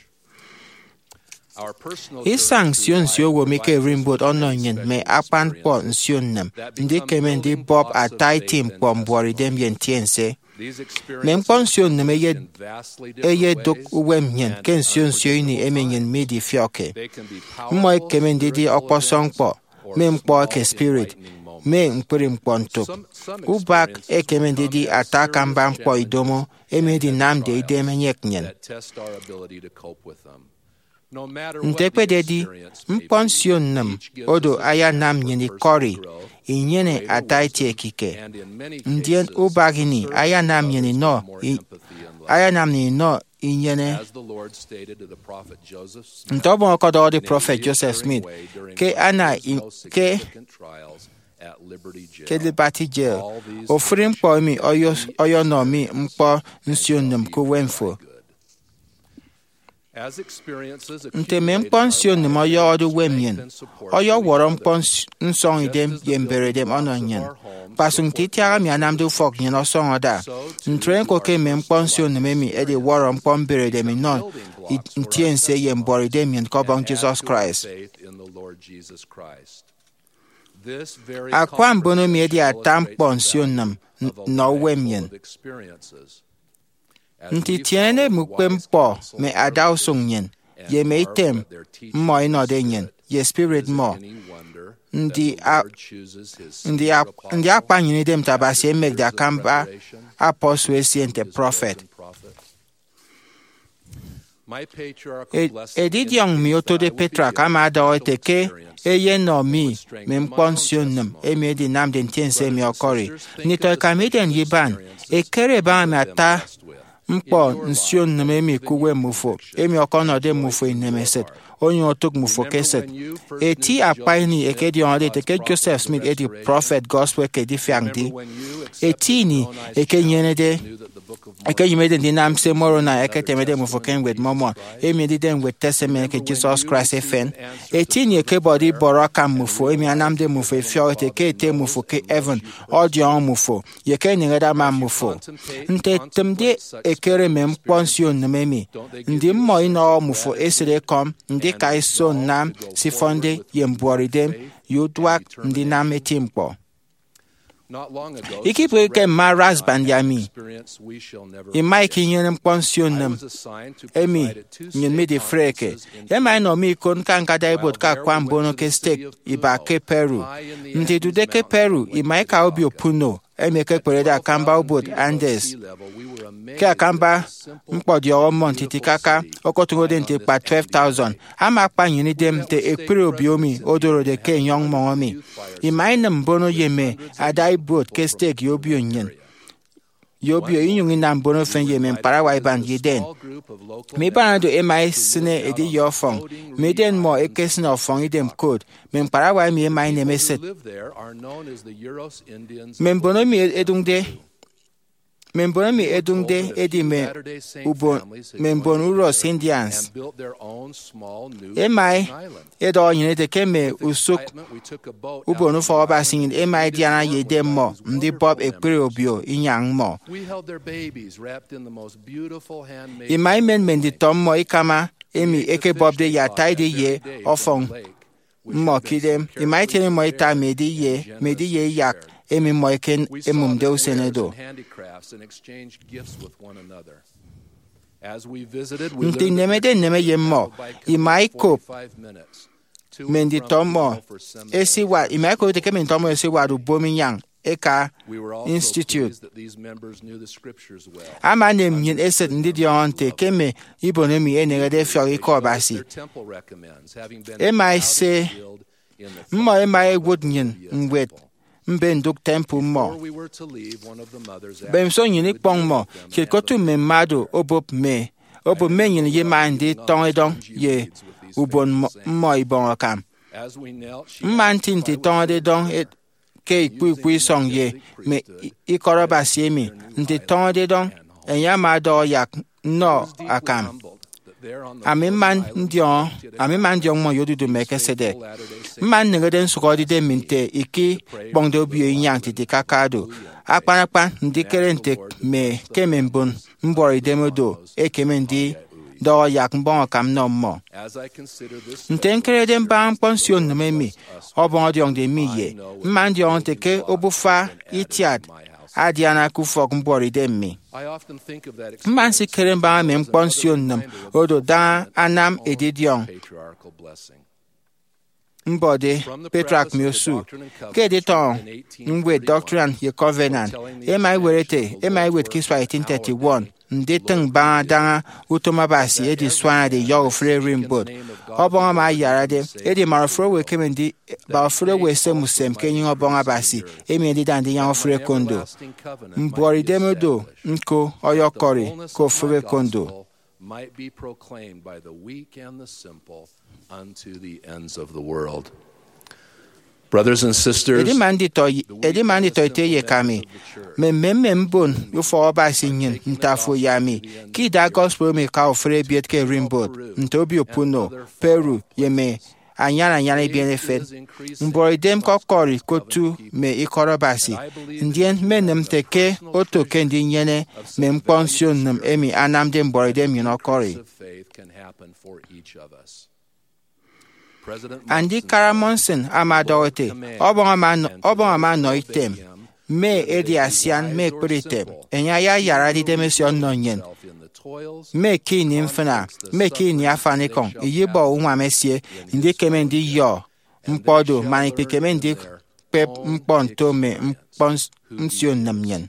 Isang sion sio wo mike rimbot ononyen me apan po nsion nam. Ndi kemen di bob atai tim po mboridem yen tien se. Men pension ne me ye eye dok uwem yen ken sion sio ni emenyen midi fioke. Mo kemen di di okposong po. Men po ke spirit. Me mpirim ponto. Ubak e kemen di di atakan ban po idomo eme di nam de idemenyek nyen. Ntekwe dedi mpension nam odo aya nam nyeni kori inyene ataiti ekike. Ndien ubagini aya nam nyeni no aya nam nyeni no inyene ntobo okodo the prophet Joseph Smith ke ana ke ke liberty jail ofrim po mi oyo oyo no mi mpo nsion nam ko wenfo. Nte men pension mo yo do wemien. Oyo worom pons nsong idem yemberedem ononyen. Pasung titia mi anam do fok yen osong oda. Ntren ko ke men pension me mi e de worom pomberedem non. Ntien se yemboredem yen ko bon Jesus Christ. Akwan bono mi e de atam pension nam no wemien. Nti tiene mukwem po me adao sungyen ye meitem mo ino denyen ye spirit mo ndi a ndi a ndi akpa nyini dem tabase make da kamba apostle siente prophet edid young mi oto de Petra kama ada oteke eye no mi me mponsion nam e me di nam den tiense mi okori ni to kameden yiban e kere ba me ata mpo nsion na memi kuwe mufo emi okono de mufo inemeset onyo otok mufo keset eti apaini ekedi onde te ke Joseph Smith edi prophet gospel ke di fiangdi eti ni ekenyene de ekeyimede di nam se moro na eketemede mufo ken with momo emi di den with testament ke Jesus Christ efen eti ni ekebody boraka mufo emi anamde mufo fio te ke te mufo ke heaven audio mufo ye ke ngeda ma mufo nte temde ekere mem pension na memi ndi mo ino mufo esere kom ndi kai so nam si fonde yemboridem yudwak ndi nam etimpo iki peke ma Rasband yami i mike nyen pension nam emi nyen me de freke e mai no mi kon kan kada ibot ka kwam bono ke stake i ba ke Peru ndi du de ke Peru i mai ka obi opuno emi ke pereda kamba obot Andes ke akamba mkpodi omo ntiti kaka okotungo de nte pa twelve thousand ama pa nyini dem te ekpere obiomi odoro de ke young mongomi i mai na mbono yeme adai boat ke stake yobio nyen yobio inyungi na mbono fen yeme mparawa iban yeden me ba do emai sine edi yofong me den mo ekesine ofong idem code me mparawa mi emai nemeset me mbono mi edungde membon mi edungde edime ubon membon uros Indians emai edo nyine de keme usuk ubonu for basing emai diana yede mo ndi bob ekpere obio inyang mo emai men men di tom mo ikama emi eke bob de ya taide ye ofong mo kidem emai tene mo ita medi ye medi ye yak emi mo ken emum de usenedo nti nemede neme ye mo imai kop mendi tomo esi wa imai kop te kemen tomo esi wa du bominyang eka institute ama nem yin eset ndi dionte keme ibonemi enegede fio iko basi emai se mo emai wood nyin ngwet mbenduk temple mo bem so yin ikpong mo ke kotu me mado obop me obop me yin ye mandi tong edong ye ubon mo ibon akam mantin ti tong de dong et ke ikpu ikpu song ye me ikoroba siemi nti tong de dong enya ma do yak no akam ami man ndio ami man ndio mo yodu do meke sede man ngeden sukodi de minte iki bongdo bi nyang ti kakado akpan akpan ndi kerente me kemembon mbori demodo ekemendi do yak mbon kam no mo ntenkere de ban pension no memi obon diong de mi ye man diong te ke obufa itiad adiana ku fok mbori de mi man si keren ba me pension nam odo da anam edidion mbode petrak miosu ke de ton ngwe doctrine ye covenant e mai werete e mai wet kiswa eighteen thirty-one ndi teng ba danga utoma basi edi swana de yo free rimbod obon ma yara de edi marfro we kemendi ba fro we semusem kenyin obon abasi emi edi dan de yan free kondo mbori demodo nko oyokori ko free kondo might be proclaimed by the weak and the simple unto the ends of the world. Brothers and sisters, edi mandi to edi mandi to te ye kami me me membon yo for ba sinyin ntafo yami ki da gospel me ka ofre biet ke rimbod ntobi opuno Peru yeme anyana anyana bien efet mbori dem kokori kotu me ikorobasi ndien menem teke oto kendi nyene me mponsion nam emi anam dem mbori dem yinokori Andi Karamonsen amadote obon ama noitem me edi asian me kuritem enya ya yara di demesion nonyen me ki ni mfana me ki ni afanikon yibo unwa mesie ndi kemendi yo mpodo mani kemendi pep mponto me mponsion namyen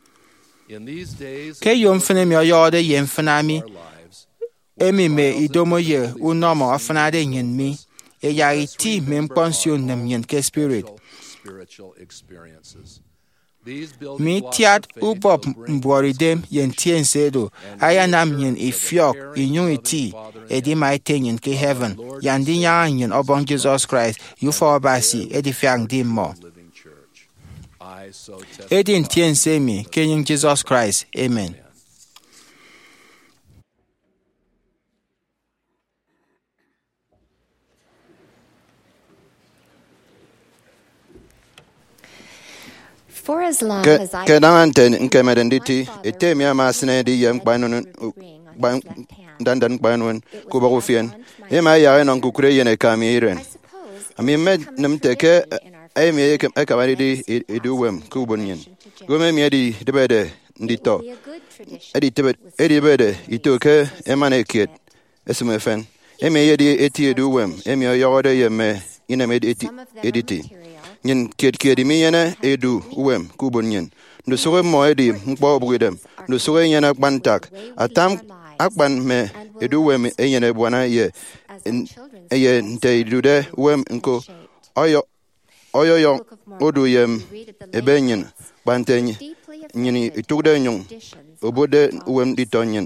ke yo mfana mi yo de ye mfana mi emi me idomo ye unomo afana de nyen mi e ya iti me mponsion namyen ke spirit mi tiat ubop mboridem yen tien sedo ayanam yen ifiok inyun iti edi maite yen ke heaven yandi yan yen obon Jesus Christ yu for basi edi fiang dim mo edi tien semi ke yen Jesus Christ. Amen. For as long Ke as I ke dangan nke medenditi ete mi ama sene di yem kwanun ban dan dan kwanun ko ba ko fien e ma ya non ku kure yene kam iren ami med nam te ke ai mi ke ka bari di edu wem ku bonyen go me mi di de bede ndito edi tebet edi bede ito ke e mane kiet esme fen e me yedi eti edu wem e mi yo de yeme ina med eti editi nyen kiet kiet mi yene edu wem ku bonyen ndo soge mo edi mpo bugedem ndo soge yene bantak atam akban me edu wem e yene bwana ye ye nte dude wem nko oyo oyo yo odu yem ebenyen bantenye nyini itugde nyung obode wem ditonyen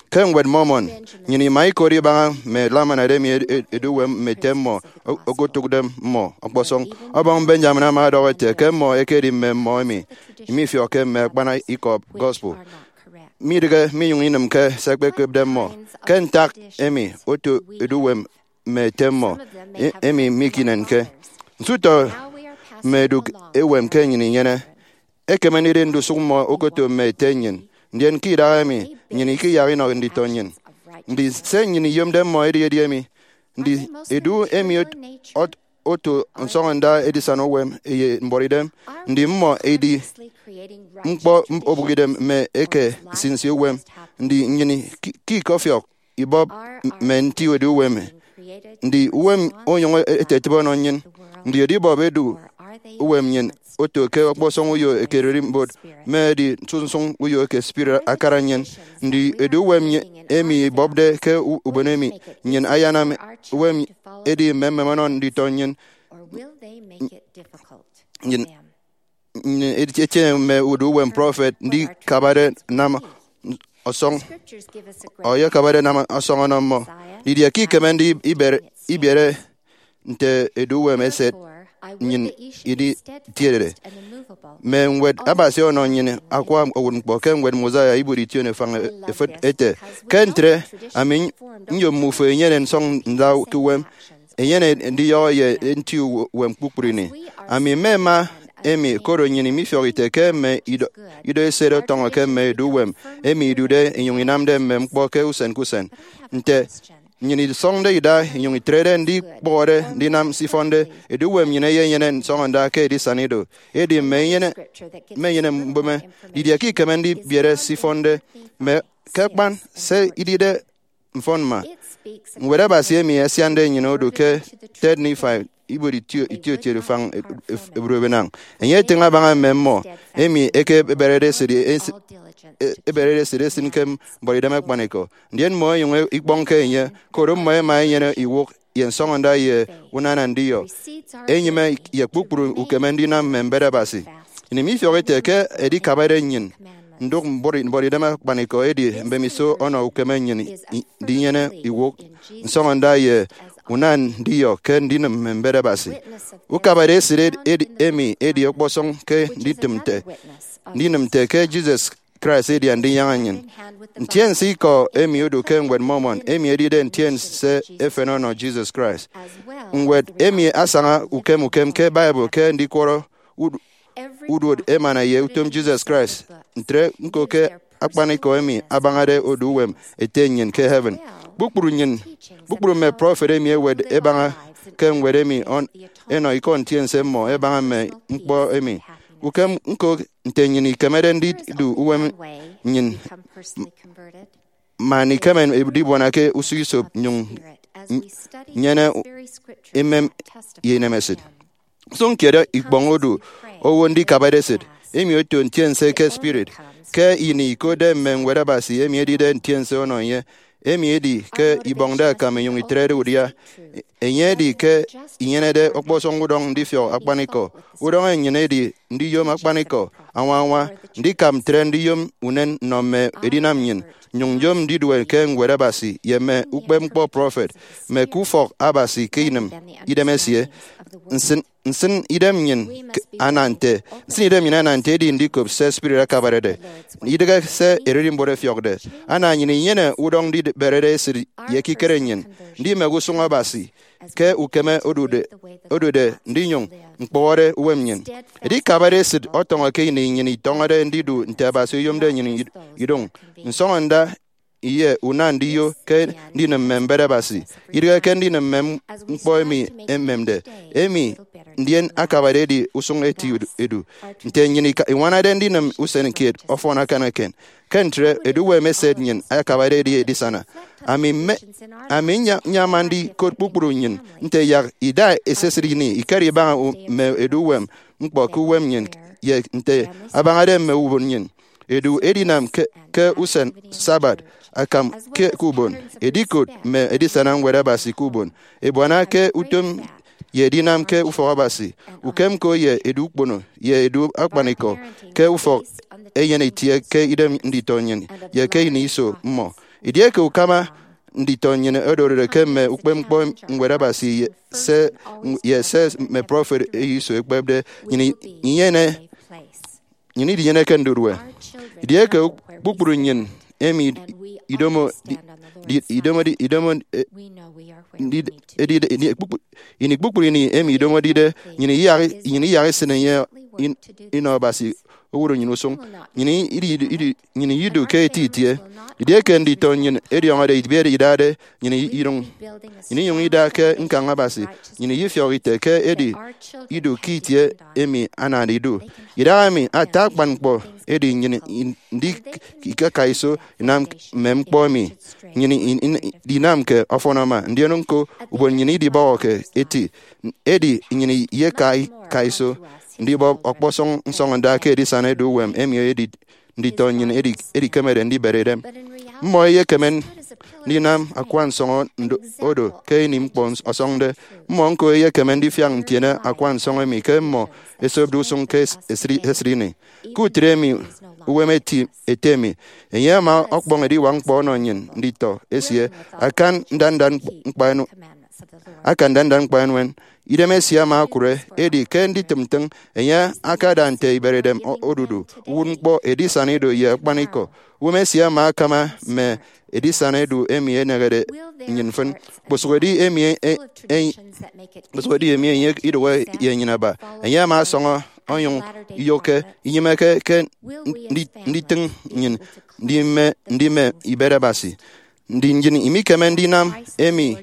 ken wed momon nyini mai kori banga me lama na dem edu wem me temmo ogotuk dem mo okposong obang Benjamin ama do te ken mo ekedi me mo mi mi fio ken me bana ikop gospel mi diga mi yung inum ke sekbe ke dem mo ken tak emi otu edu wem me temmo emi mikinen ke suto me du ewem ken nyini nyene ekemeni ndu sumo ogoto me tenyen ndien ki da mi nyini ki yari no ndi tonyen ndi se nyini yom dem mo edi edi mi ndi edu emi ot oto nsonda edisano wem e mboridem ndi mo edi mpo obugidem me eke sinsi wem ndi nyini ki kofio ibob menti wedu wem ndi wem onyo etetibo no nyin ndi edi bob edu wem nyin oto ke okposong uyo ekereri mbod medi tsunsong uyo ke spirit akaranyen ndi edu wem emi bobde ke ubonemi nyen ayana wem edi mememanon ndi tonyen nyen edi eche me udu wem prophet ndi kabare nam osong oya kabare nam osong nam ndi aki kemendi ibere ibere nte edu wem eset nyin idi tiere men wed abase ono nyin akwa owun po ken wed mozaya ibudi tione fang efet ete kentre amin nyom mufe nyenen song ndaw tuwem enyene ndi yo ye enti wem kpukpurini ami mema emi koro nyini mi fiorite ke me ido ido esero tongo ke me duwem emi dude enyinamde mem kpo ke usen kusen nte nyini songde ida nyungi trede ndi bore ndi nam sifonde edu wem nyine ye nyene songonda ke di sanido edi me nyene me nyene mbome di aki kemendi biere sifonde me kekban se idide mfonma ngwere ba sie mi esiande nyino do ke ted ni five ibodi tio itio tio fang ebrobenang enye tenga banga memmo emi eke berede sedi eberede sedi sinkem borida mekbaneko ndien mo yunge ikbonke nye koro mo ma yene iwok yen songonda ye unana ndio enyime ye kpukpuru ukemendi na membere basi ni mi fiorete ke edi kabare nyin ndok mbori borida mekbaneko edi mbemiso ono ukemenyin di yene iwok songonda ye unan ndio ke ndina membere basi ukabare sedi edi emi edi okbosong ke nditumte ndinumte ke Jesus Christ edi andi yanganyin ntien si ko emi odo ken wed momon emi edi den tien se efenono Jesus Christ ngwed emi asanga ukem ukem ke Bible ke ndi kworo udwod emana ye utom Jesus Christ ntre nko ke akpani ko emi abangade odu wem etenyin ke heaven bukpuru nyin bukpuru me prophet emi wed ebanga ken wed emi on eno ikon tien se mo ebanga me mkpo emi ukem nko ntenyini kemede ndi du uwem nyin mani kemen ebdi bonake usuiso nyung nyene emem yenemesid son keda ikbongodu owo ndi kabadesid emi oto ntiense ke spirit ke ini kode men wedabasi emi edide ntiense ononye emi edi ke ibongda kame yung itrede udia enye di ke inyene okposong udong ndi fio akpaniko udong enyene di ndi yom akpaniko awa awa ndi kam tren ndi yom unen nome edinam nyin nyung yom ndi duwe ke ngwere basi yeme ukpe mkpo prophet me kufok abasi kinem idemesie nsin nsin idem nyin anante nsin idem nyin anante di ndi kop se spirit akabarede idega se eriri mbore fiokde ana nyin yene udong di berede siri yekikere nyin ndi megusunga basi ke ukeme odude odude ndi nyung mkpore uwem nyin edi kabare sid otonga ke ni nyin tongade ndi du ntabasi yomde nyin idong nsonda iye unandi yo ke ndi na membere basi idega ke ndi na mem mkpo emi ememde emi ndien akabare di usung eti edu nte nyin ka iwana de ndi na usen kid ofona kana ken kentre edu we mesed nyin akabare di disana ami me ami nya nyamandi ko kpukpuru nyin nte ya ida esesri ni ikari ba me edu wem mkpo ku wem nyin ye nte abangade me ubon nyin edu edinam ke, ke usen sabat akam ke kubon edikot me edisana ngwera basi kubon ebwana ke utum ye dinam ke ufo basi ukem ko ye edu kpono ye edu akpaniko ke ufo eyene tie ke idem ndi tonyen ye ke ni so mo idie ke ukama ndito nyine odore ke me ukpe mkpo ngwere basi se ye se me prophet yiso ekpebde nyine yene nyine di yene ke ndurwe idie ke bukpuru nyin emi idomo idomo idomo ndi edi ini bukpuru ni emi idomo dide nyine yari nyine yari senye ino basi owuro nyine song nyine idi idi nyine yidu ke titie idie ke ndito nyine edi ngade idbere idade nyine irong nyine yong ida ke nkanga basi nyine yifiorite ke edi idu kitie emi anadidu idami atakpan kpo edi nyine ndi ka kaiso nam memkpo mi nyine dinam ke ofonoma ndi nonko ubon nyine idi bawo ke eti edi nyine ye kai kaiso ndi bo okposong song nda ke di sane do wem emi edi ndi to nyine edi edi kamere ndi beredem mo ye kemen ni nam akwan song odo ke ni mpons osongde mo nko ye kemen di fiang tiene akwan song mi ke mo esobdu song ke esri esri ni ku tremi uwemeti etemi enye ma okbong edi wang po no nyin ndi to esie akan dandan mkpanu akan dandan mkpanu wen ideme siya ma kure edi kendi temteng enya akada ante iberedem odudu wunpo edi sanido ye kpaniko wume siya ma kama me edi sanido emi enegede nyinfen boswedi emi en boswedi emi ye idwe ye nyinaba enya ma songo onyong yoke yimeke ke ndi ndi teng nyin ndi me ndi me iberebasi ndi njini imi kemen dinam emi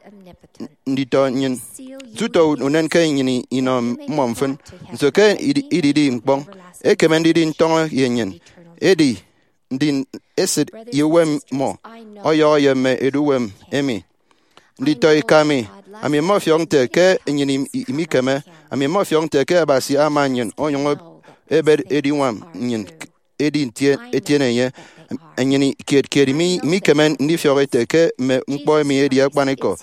ndi to nyin tuto unen ke nyini ino momfen so ke idi di mpong e kemen di din tong yenyen edi din esid yewem mo oyo ye me eduwem emi ndi to ikami ami mo fiongte ke nyini imi keme ami mo fiongte ke basi amanyen onyo ebe edi wam nyin edi tie etiene ye nyini kiet kiet mi mi kemen ndi fiorete ke me mpo mi edi akpaniko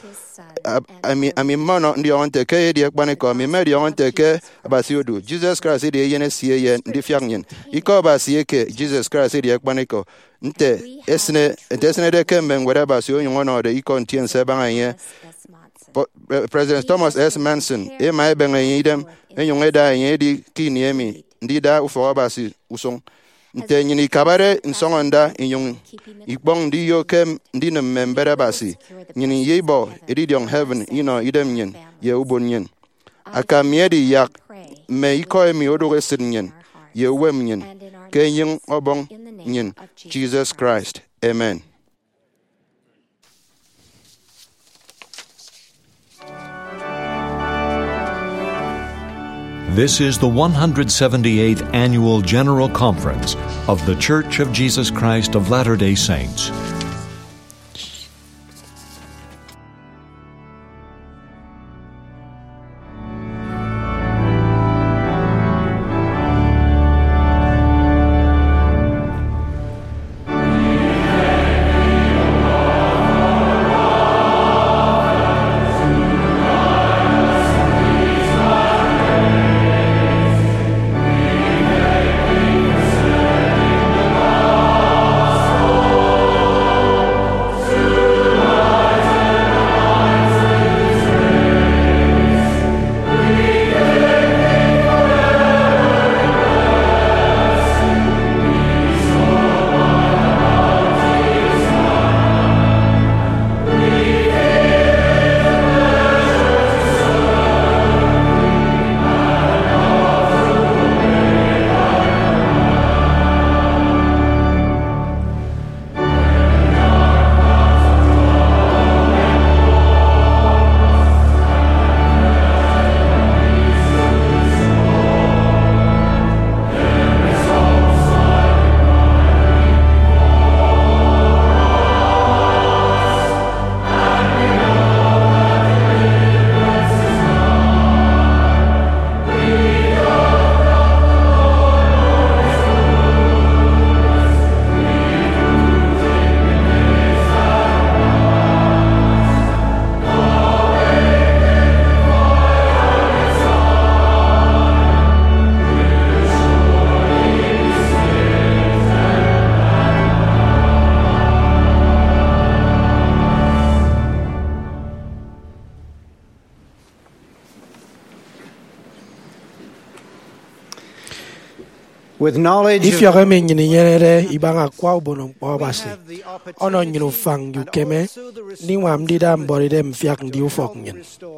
ami ami mono ndi onte ke edi akpaniko mi me di onte ke basi odu Jesus Christ edi yene sie ye ndi fianyen iko basi ke Jesus Christ edi akpaniko nte esne esne de ke men wera basi onyo no de iko ntien se banga ye President Thomas S. Manson e mai benga yidem enyo eda ye di kiniemi ndi da ufo basi usong nte nyini kabare nsongonda inyong ikbong di yo kem ndi na membere basi nyini yebo edidiong heaven ino idem nyen ye ubon nyen aka miedi yak me iko emi odo esin nyen ye wem nyen ke yin obong nyen Jesus Christ amen. This is the one hundred seventy-eighth Annual General Conference of The Church of Jesus Christ of Latter-day Saints. With knowledge if of you're me nyini yenere ibanga kwa ubono mpo basi ono nyinu fang yu keme ni wam di dam bori dem fiak ndi ufok nyin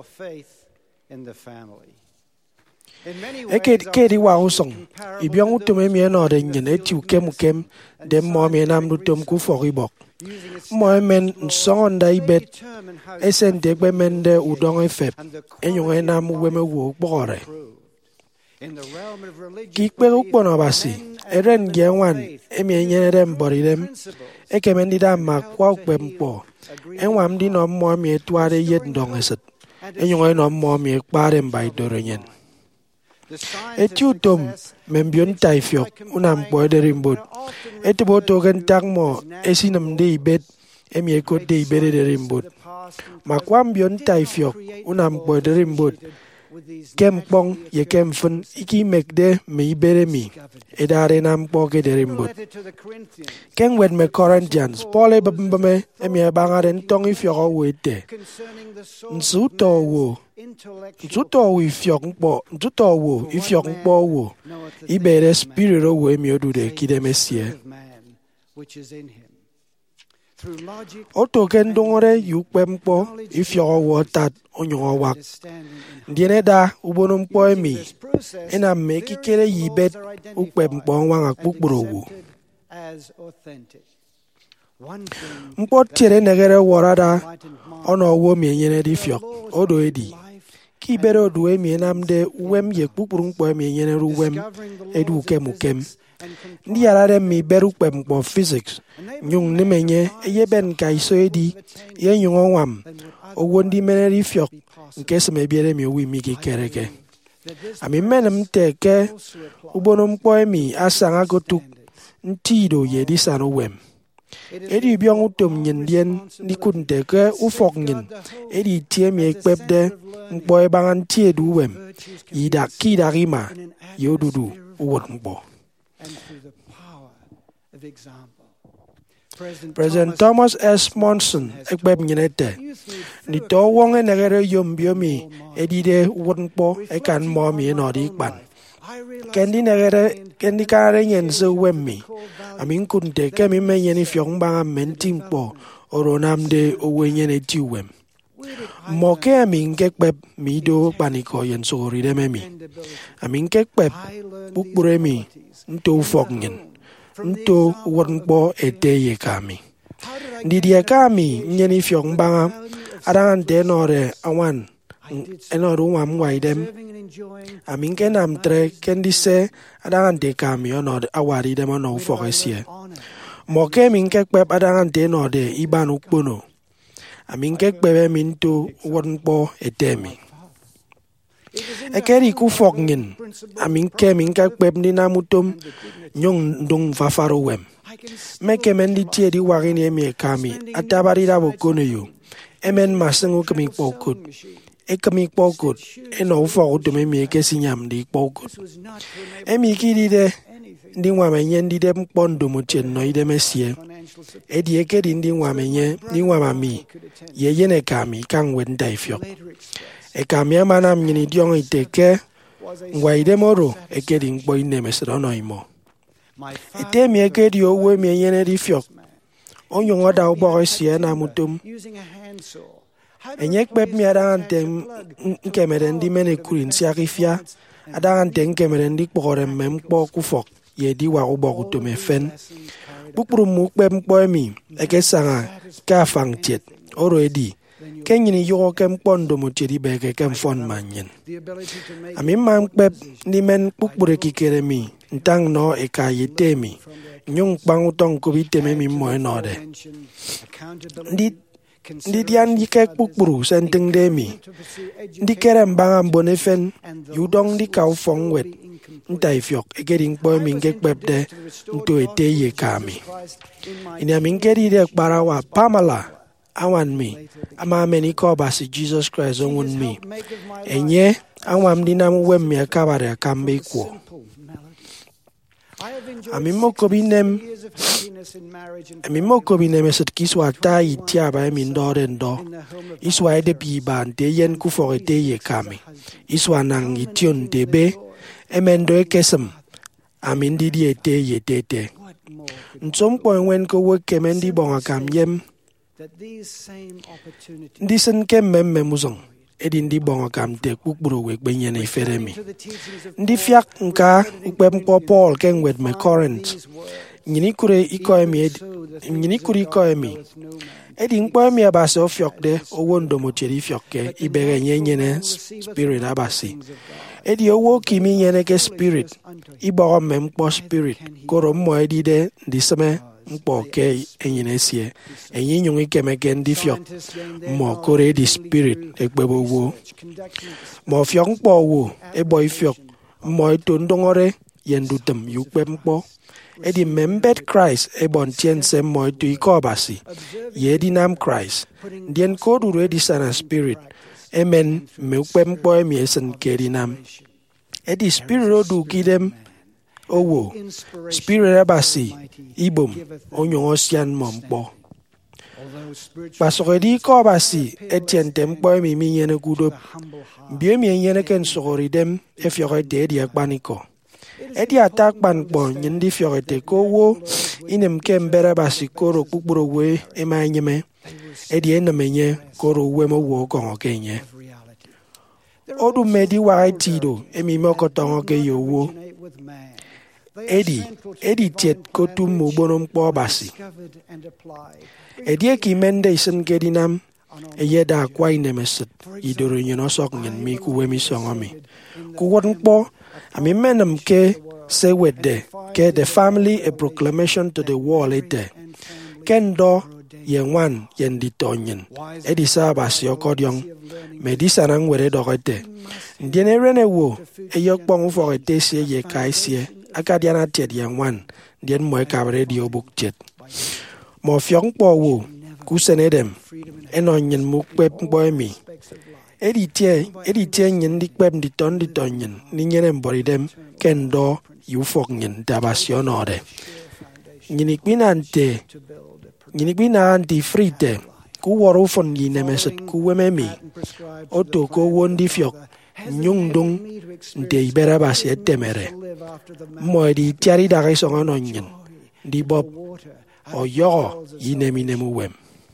eke ke di wa usong ibyong utume mi no de nyin etiu kem kem dem mo mi nam lutum ku fok ibok mo men song dai bet esen de be men de udong efep enyo enam weme wo bore kikpe ukpono basi eren genwan emi enyere mbori dem ekemendi da makwa ukpe mpo enwam di no mo mi etware yet ndong eset enyo no mo mi ekpare mbai dorenyen etutom membion taifiok unam po de rimbot etbo token tagmo esinam de ibet emi ekot de ibere de rimbot makwam bion taifiok unam po de rimbot kem pong ye kem fun iki mekde me ibere mi edare nam po ke de rimbot ken wed me Corinthians pole babame emi bangaren tong ifyo wete nsuto wo nsuto wo ifyo mpo nsuto wo ifyo mpo wo ibere spirit wo emi odude kidemesie oto ken dongore yukpe mpo ifyo wo tat onyo wak ndiene da ubono mpo emi ena meki kere yibet ukpe mpo wanga kpukpuro wo mpo tiere negere worada ono wo mi enyene di fyo odo edi ki bere odo emi enamde uwem ye kpukpuru mpo emi enyene ruwem edu kem ukem ndi yarare mi beru ukpe mpo physics nyung nimenye eyeben ka iso edi ye nyung onwam owo ndi meneri fyo nke seme biere mi owi mi kikereke ami menem teke ubono mpo emi asanga gotuk ntido ye di sanu wem edi biong utom nyendien nikunte ke ufok nyin edi tie mi ekpepde mpo ebangan tie du wem yida kidarima yodudu uwot mpo. President Thomas S. Monson ekpep nyinete ni to wong enegere yom biomi edide wonpo ekan mo mi no di kpan kendi negere kendi kare nyen so wemmi amin kunte kemi menyen ifyong banga mentimpo oronamde owenyene tiwem moke amin kekpep mi do paniko yen so ridememi amin kekpep bukburemi nto fok nyen nto wonpo eteye kami ndidia kami nyeni fyong banga arangan tenore awan enoru wam waidem amin kenam tre kendise arangan te kami onod awari dem ono foresie moke min kekpep arangan tenode iban ukpono amin kekpebe minto wonpo etemi ekeri ku fok ngin amin ke min kekpep ni namutom nyong ndong fafaro wem meke mendi tie di warini emi kami atabari da bokono yo emen masengo kemi pokut e kemi pokut eno fok to me mi ke sinyam di pokut emi kidi de ndi wamenye ndi dem pondo mochen no ide mesie edi ekedi ndi wamenye ndi wamami ye yene kami kan wen daifyo e kami amana mnyini diong iteke ngwa ide moro ekedi ngbo ine mesro no imo ite mi ekedi owe mi yene di fyo onyo ngoda obo sie na mutum enyek pep mi adante nkemere ndi mene kurin siarifia adante nkemere ndi kpore mem kpo kufok ye di wa obo kutume fen bukpuru mu pep mpo emi ekesanga ka fangchet oro edi kenyini yo kem pondo mo chiri beke kem fon manyen ami man pep ni men bukpure kikeremi ntang no ekaye temi nyung pang utong ko biteme mi mo enode ndi ndi dian yike bukpuru senteng demi ndi kerem bangam bonefen yudong di kau fong wet ntai fyok egering boy minge pepde nto eteye kami ini amingeri de barawa pamala awan mi ama meni ko basi Jesus Christ ongun mi enye awam dinam wem mi akabare kambe ko amimo ko binem amimo ko binem eset kiswa ta itia ba mi ndore ndo iswa de bi ban de yen ku forete ye kami iswa nang ition debe emendo ekesem ami ndi di ete yetete nsom po wen ko wo kemen di bonga kam yem ndi sen kemem memuzong edi ndi bonga kam te kukburu we gbenye na iferemi ndi fiak nka ukpem po Paul ken wet me Corinth nyini kure iko emi nyini kure iko emi edi nkpo emi abase ofiok de owo ndomo cheri fiokke ibere nyenye ne spirit abasi edi owo kimi nyene ke spirit ibo mem kpo spirit koro mo edi de diseme mkpo ke enyinesie enyi nyungi kemeke ndi fiok mo kore di spirit ekbebo wo mo fiok mkpo wo ebo ifiok mo ito ndongore yendutem yukpe mkpo edi membet Christ ebon tiense mo ito ikobasi yedi nam Christ dien kodu edi sana spirit amen me ukpe mkpo emi esen kedi nam edi spirit odu kidem owo spirit abasi ibom onyongo sian mompo pasogedi ko basi etiente mpo emi mi yene kudo bie mi yene ken sogoridem e fiorete di akbaniko edi atak ban po nyindi fiorete ko wo inem kem bere basi koro kukburo we ema nyeme edi enamenye koro we mo wo kongo kenye odu medi wa itido emi moko tongo ke yo wo Edi, edi tiet kotum mubonom po basi. Edi eki mende isen kedinam, eyeda kwa inemeset, idoro nyono sok nyen mi kuwe mi songomi. Kuwon po, ami menem ke se wedde, ke the family a proclamation to the world ete. Ken do yen wan yen ditonyen. Edi sa basi okodyong, medisa nang were dogote. Ndiene rene wo, eyok pong ufogete siye ye kai siye. Akadiana tiet yang wan dien moy kabre dio buk jet mo fyong po wo kusenedem enon yen muk pep boy mi edi tie edi tie nyen dik pep di ton di ton yen ni nyen boridem kendo yu fok nyen dabasyon ode nyini kwinante nyini kwinante frite ku woro fon yinemeset ku wememi oto ko wondi fyok nyung dung de ibera basi etemere mo di tiari da kai songa nonyen di bob o yo yinemi nemu wem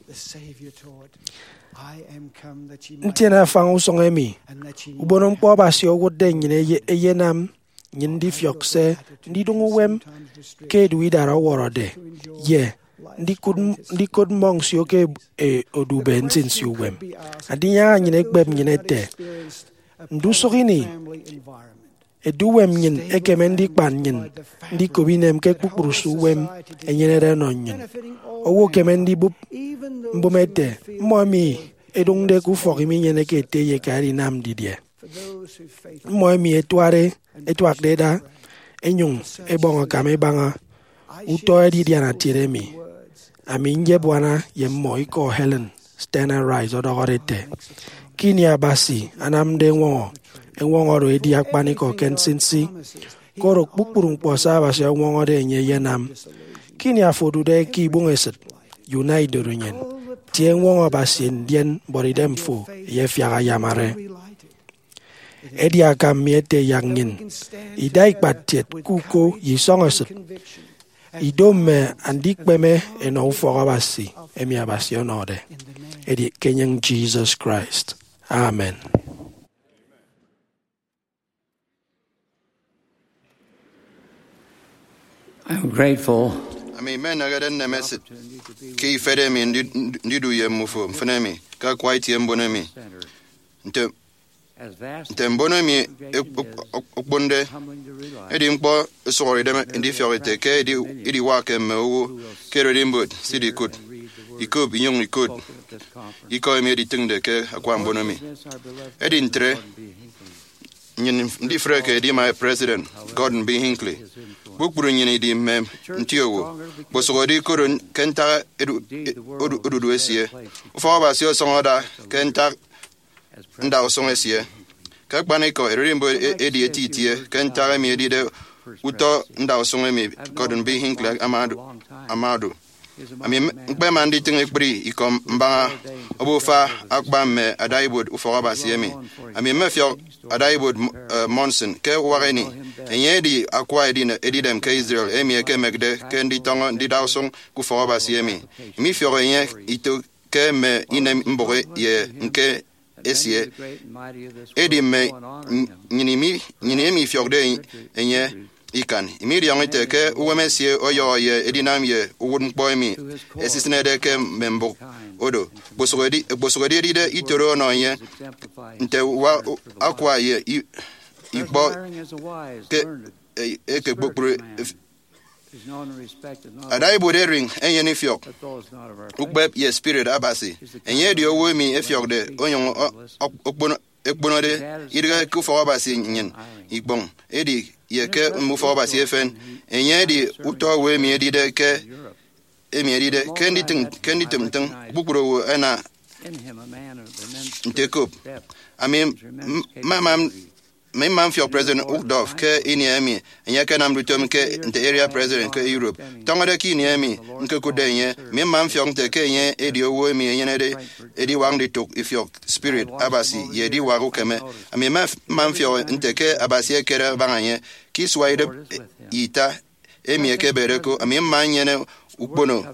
ntiena fang usonga mi ubonom po basi o wode nyine ye nam nyindi fiokse ndi dungu wem ke du idara worode ye ndi kud ndi kud mong si oke e odube nsin si wem adinya nyine gbem nyine te ndu sogini edu wem nyin ekemendi kpan nyin ndi kobinem ke kpukpurusu wem enyere no nyin owo kemendi bup mbomete momi edungde ku fogimi nyene ke te ye kari nam didie momi etware etwak deda enyung ebonga kame banga uto edi diana tiremi aminje bwana yemmo iko Helen Stena Rise odogorete kini abasi anamde ngo enwo ro edi akpani ko kensinsi koro kpukpurung posa abasi ngo de nye yenam kini afodu de ki bungeset united runyen tie ngo abasi ndien boridem fo ye fiaga yamare edi akam miete yangin idai patet kuko yisongeset idome andikpeme eno fo abasi emi abasi onode edi kenyang Jesus Christ. Amen. I'm grateful. Ami men agaden na mesit ki fede mi ndidu ye mufo mfenemi ka kwaiti mbonemi nte nte mbonemi okbonde edi mpo sori dem ndi fiorite ke edi edi wake mewo ke redimbot sidi kut ikop inyong ikot iko mi edi tingde ke akwa mbonemi edi ntre nyin ndi freke edi my president Gordon B. Hinckley bukburu nyini di mem ntiowo bosogodi koron kenta edu edu edu esie ufa ba sio songoda kenta nda osongo esie ka gbaniko erimbo edi etitie kenta mi edi de uto nda osongo mi Gordon B. Hinckley amadu amadu ami ngbe mandi tinge kpri ikom mbanga obufa akba me adaibod ufa ba sie mi ami mefio adaibod monson ke wareni enye di akwa edina edidem ke Israel emi ke megde ke ndi tongo ndi dawsong ku fo ba si emi mi fiore enye ito ke me inem mbore ye nke esie edi me nyini mi nyini mi fiorde enye ikan imi yong ite ke uwemesie oyo ye edinam ye uwun poemi esisne de ke membo odo bosogodi bosogodi de itoro no ye nte wa akwa ye ibo ke e ke bokuru adai bodering enye ni fiok ukbe ye spirit abasi enye di owo mi e fiok de onyon okbono ekbono de irga ku fo abasi nyin igbon edi ye ke mu fo abasi efen enye di uto we mi edi de ke emi edi de kendi tin kendi tum tin bukuro wo ana ntekop ami mamam my man for President Ukdorf ke iniemi enye ke nam rutom ke the area president ke Europe tongode ki iniemi nke kudenye me man for nke ke enye edi owo mi enye de edi wang de tok if your spirit abasi ye di waru keme ami man for nke ke abasi kere banganye ki swaide ita emi ke bereko ami man nyene ukbono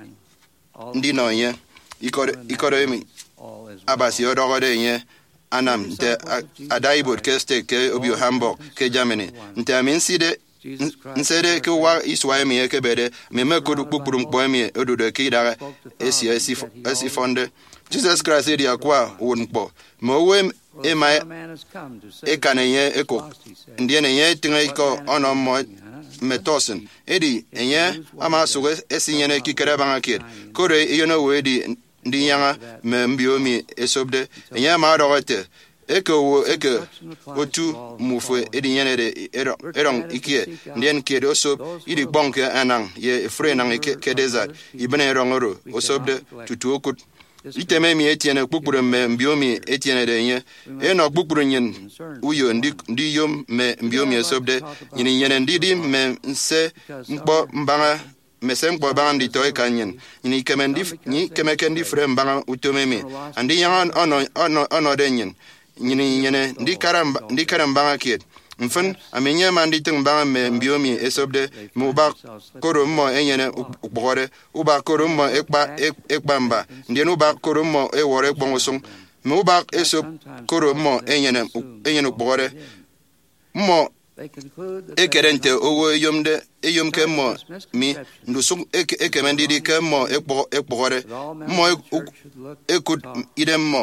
ndi no ye ikore ikore mi abasi odogode enye anam de adaibot ke state ke obio Hamburg ke Germany nte amin side nsede ke wa iswa mi ke bede me me ko dukpukpuru mpo mi ododo ke dara esi esi esi fonde Jesus Christ edi akwa won mpo mo we e mai e kanenye eko ndie nenye tinga iko ono mo metosen edi enye ama suge esi nyene kikere banga kid kore yono we di ndi yanga me mbiomi esobde enya ma dogote eke wo eke otu mufwe edi nyene de erong ikie ndien kede osob idi bonke anang ye fre nang ke desert ibene erongoro osobde tutu okut iteme mi etiene kpukpuru me mbiomi etiene de nye eno kpukpuru nyin uyo ndi ndi yom me mbiomi esobde nyini nyene ndi di me nse mkpo mbanga mesem kwa bandi toy kanyen ni kemendi ni kemekendi frem banga utomemi andi yan ono ono ono denyen ni nyene ndi karamba ndi karamba kid mfun amenya mandi tung banga me mbiomi esobde mu ba koro mo enyene ukbore uba koro mo ekba ekbamba ndi no ba koro mo e wore gbongosung mu ba esob koro mo enyene enyene ukbore mo ekerente owo yomde eyom ke mo mi ndusung ek ekemendidi ke mo ekpo ekpore mo ekut idem mo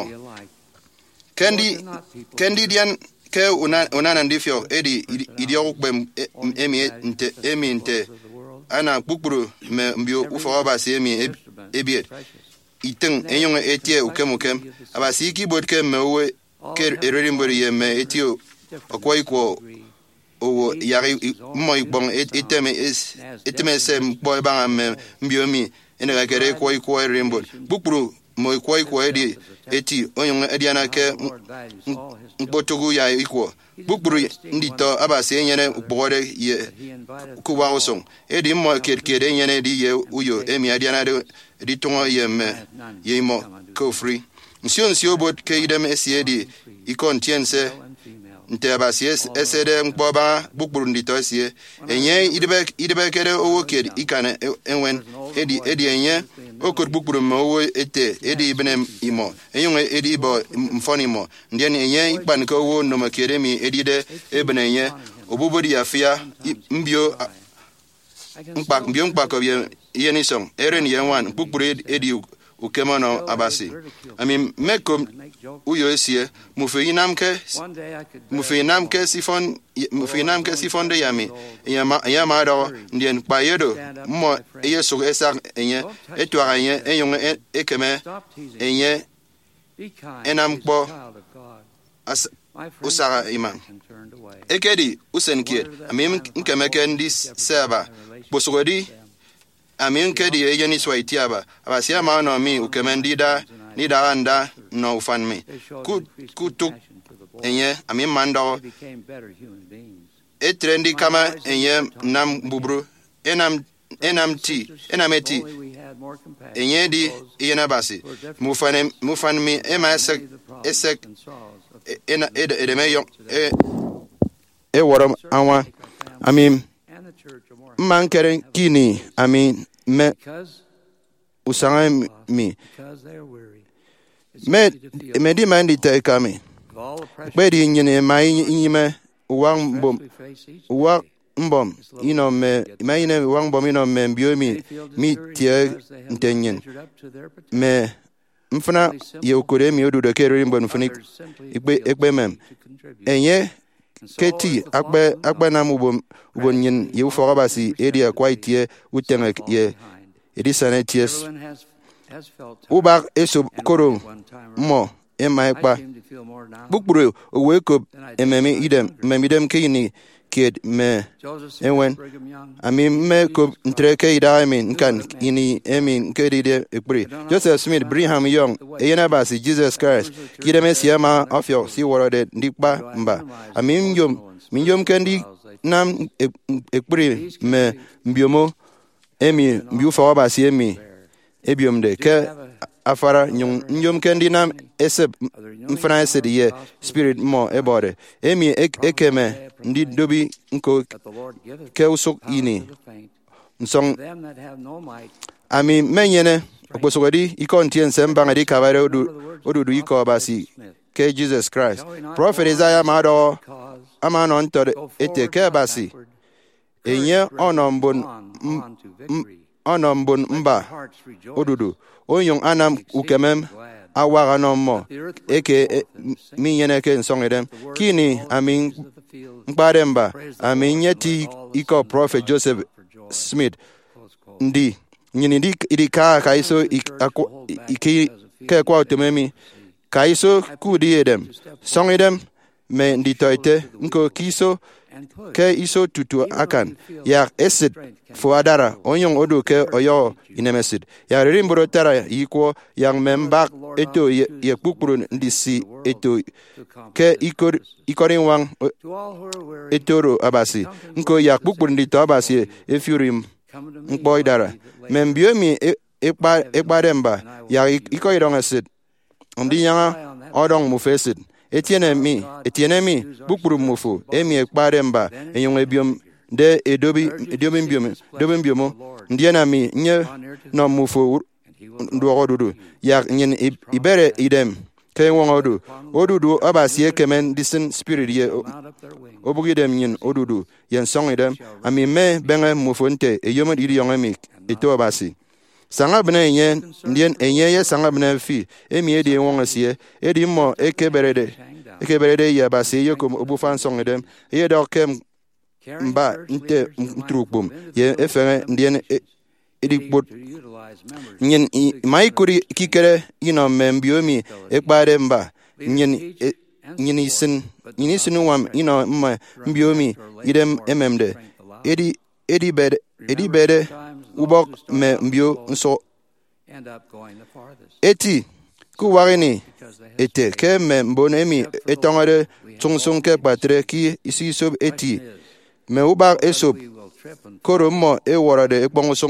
kendi kendi dian ke una una ndifio edi idio kbem emi nte emi nte ana kpukpuru me mbio ufo abasi emi ebiet iteng enyon etie ukemukem abasi keyboard ke me we ke ererimbori ye me etio okwa iko owo yari mo ibon eteme es eteme se boy banga me mbiomi ene kere ko iko rainbow bukuru mo ko iko edi eti onyon edi anake mpotogu ya iko bukuru ndito abase nyene bogore ye kuwa osong edi mo kerkere nyene di ye uyo emi adi anade di tongo ye me ye mo ko free nsio nsio bot ke idem esiedi ikon tiense nte abasies esede mkpoba bukpuru ndito esie enye idebe idebe kere owo ked ikane enwen edi edi enye okot bukpuru mo owo ete edi ibene imo enye edi ibo mfoni mo ndien enye ikpan ko owo no makere mi edide ebene enye obubodi afia mbio mkpa mbio mkpa ko ye yeni song eren yenwan bukpuru edi ukemono abasi ami mekom uyo esie mufeinam ke mufeinam ke sifon mufeinam ke sifon de yami yama yama do ndien payedo mo yeso esa enye etwa enye enyon ekeme enye enam kpo as usara imam ekedi usenkid ami nkemeke ndi seba bosogodi amin kedi yeni swaitiaba abasia ma no mi ukemendida ni da anda no ufan mi ku kutuk enye amin mando etrendi kama enye nam bubru enam enam ti enameti enye di yena basi mufane mufan mi ema esek esek ena ede ede meyo e e worom anwa I mean, man keren kini, I mean, me usanga mi. Me, me di man di te kami. Be di nyine ma inyime wang bom, wang bom, ino me, ma ine wang bom ino me mbio mi, mi tie ntenyen. Me, mfana ye ukure mi odu de kere mbo mfani ikbe ikbe mem. Enye keti akbe akbe na mubom ubon nyin ye ufora basi area kwaitie utenga ye edisane ties uba eso koro mo ema ekpa bukburu oweko ememi idem memidem kini kid me enwen ami me ko ntreke ida emin kan ini emin kedide ekpri Joseph Smith Brigham Young eyena basi Jesus Christ kideme siama afyo si worode ndikpa mba ami myom myom kendi nam ekpri me mbiomo emi mbiu fa basi emi ebiom de ke afara nyum nyum kendi nam esep mfana esed ye spirit mo ebode emi ekeme ndi dobi nko ke usuk ini nsong ami menyene okposogodi ikontien sembanga di kabare odu odu iko basi ke Jesus Christ prophet Isaiah mado ama no ntode ete ke basi enye onombon onombon mba odudu onyong anam ukemem awara no mo eke minyene ke nsongedem kini amin mkparemba amin yeti iko prophet Joseph Smith ndi nyini ndi idika kaiso iki ke kwa otomemi kaiso kudi edem songedem me ndi toite nko kiso ke iso tutu akan ya esid fo adara onyong odo ke oyo inemesid ya rimboro tara yiko yang membak eto ye kpukpuru ndisi eto ke ikor ikorin wang etoro abasi nko ya kpukpuru ndito abasi efurim nkboy dara membio mi ekpa ekparemba ya ikoirong esid ndi yanga odong mufesid etiene mi etiene mi bukpuru mufu emi ekparemba enyong ebiom de edobi edobi biom dobi biomo ndiena mi nye no mufu ndogodudu ya nyen ibere idem ke wongodu odudu abasi ekemen disin spirit ye obugidem nyen odudu yen song idem ami me benge mufu nte eyomo didi yongemi eto abasi sanga bena enye ndien enye ye sanga bena fi emi edi wongasie edi mo ekeberede ekeberede ya basi yokom obufan song idem ye dokem mba nte ntrukbum ye efere ndien edi bot nyen maikuri kikere ino membiomi ekpare mba nyen nyen isin nyen isin wam ino mma mbiomi idem ememde edi edi bede edi bede ubok me mbio nso eti kuwarini ete ke me mbonemi etongare tungsung ke patre ki isi sob eti me ubak esop koro mo e worade ekpongosung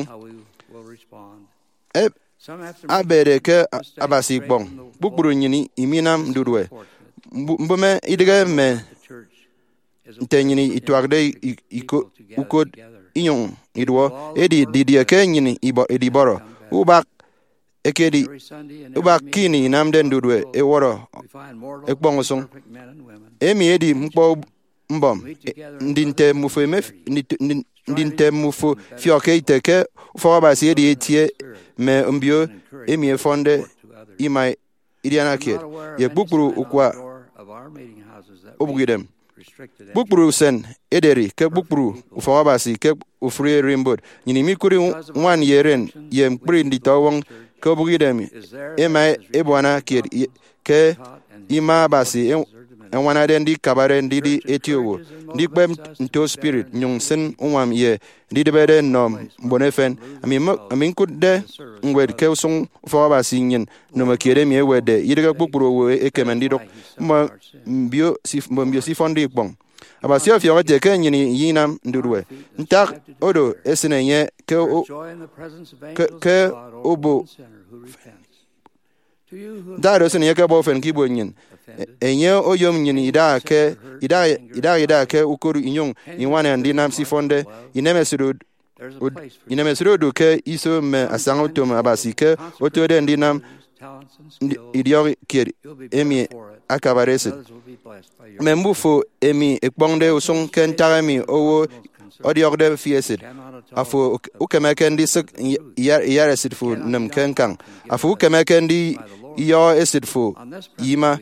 e abere ke abasi kpong bukburu nyini iminam dudwe mbome idige me ntenyini itwagde iko ukod inyong idwo edi didia ke nyini ibo ediboro ubak ekedi ubak kini namden dudwe e woro ekpongosung emi edi mkpo mbom ndinte mufu emef ndinte mufu fioke iteke fo basi edi etie me mbio emi efonde ima idiana kid ye bukuru ukwa obugidem bukuru sen ederi ke bukuru fo basi ke ufrie rimbod nyini mikuri wan yeren ye mpri nditawong ke obugidem ema ebwana kid ke ima basi enwana den di kabare ndi di etiowo ndi kpem nto spirit nyung sen umam ye ndi de bede nom bonefen ami ami kude ngwed ke sung fo ba sinyin no makere mi wede yidega bukuro wo ekemendi dok mo mbio sif mo mbio sifondi kpong abasi afia wate ke nyini yinam ndurwe ntak odo esenenye ke ke ke obo da do sin ye ke bo fen ki bo nyin enye oyom nyin ida ke ida ida ida ke ukoru inyong inwane ndi nam si fonde inemesiro inemesiro do ke iso me asango to abasi ke otode ndi nam idio kir emi akabarese membufo emi ekponde usong ken tarami owo odiorde fiesid afu ukemeken di sek yar esid fu nam ken kang afu ukemeken di yo esid fu yima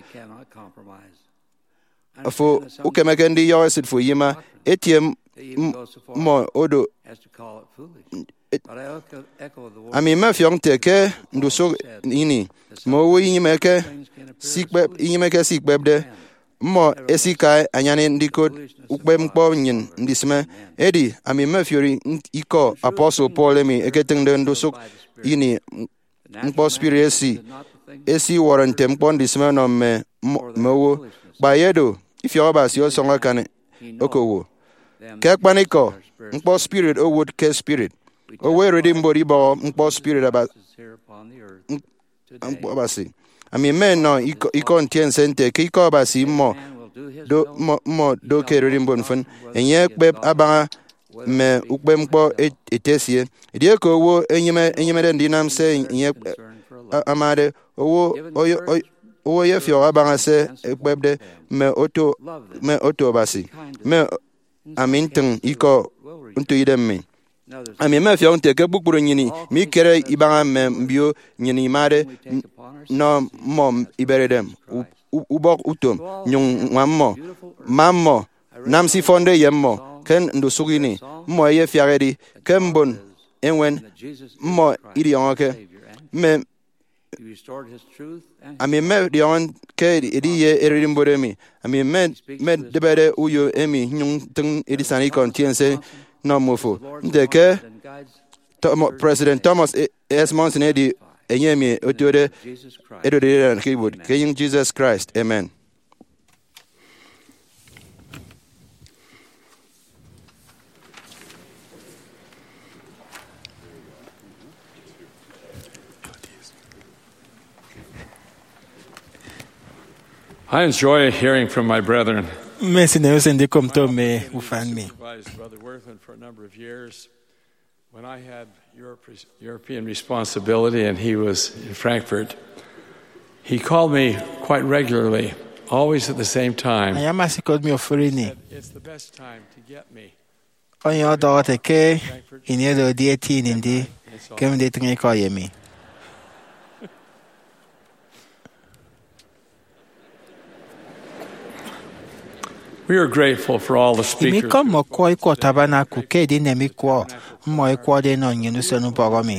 afu ukemeken di yo esid fu yima etiem mo odo ami ma fiong teke nduso ini mo wo yima ke sikbe yima ke sikbe de mo esika anyane ndiko ukbe mkpo nyin ndisme edi ami ma fiori iko apostle paul emi eketeng nduso ini mkpo spirit esi esi warante mkpo ndisme no me mo bayedo ifyo ba si osonga kane okowo ke kpaniko mkpo spirit o would ke spirit o we ready mbori bo mkpo spirit aba mkpo basi ami men no iko iko ntien sente ke iko basi mo do mo mo do ke ready mbon fun enye kbe aba me ukbe mkpo etesie die ko wo enyime enyime de ndinam se enye amade owo oyo owo ye fio aba se ekbe de me auto me auto basi me aminten iko unto idemme ami ma fia unte ke bukburu nyini mi kere ibanga me mbio nyini mare no mom iberedem ubok utom nyung mammo mammo namsi fonde yemmo ken ndo sugini mo ye fiaredi kembon enwen mo idi onke me ami me dion ke idi ye erimbore mi ami me me debere uyo emi nyung tung edisani kontiense no mofo ndeke President Thomas S. Monson edi enyemi otode edode keyboard King Jesus Christ. Amen. I enjoy hearing from my brethren. Merci de nous indiquer comme toi, mais vous faites me. Brother Worthman for a number of years. When I had Europe, European responsibility and he was in Frankfurt, he called me quite regularly, always at the same time. I am asking me for any. It's the best time to get me. On your daughter, K, in your eighteen in the come the thing call me. We are grateful for all the speakers. Mi kom mo koi ko tabernacle ke di nemi ko mo e ko de no nyinu senu bogomi.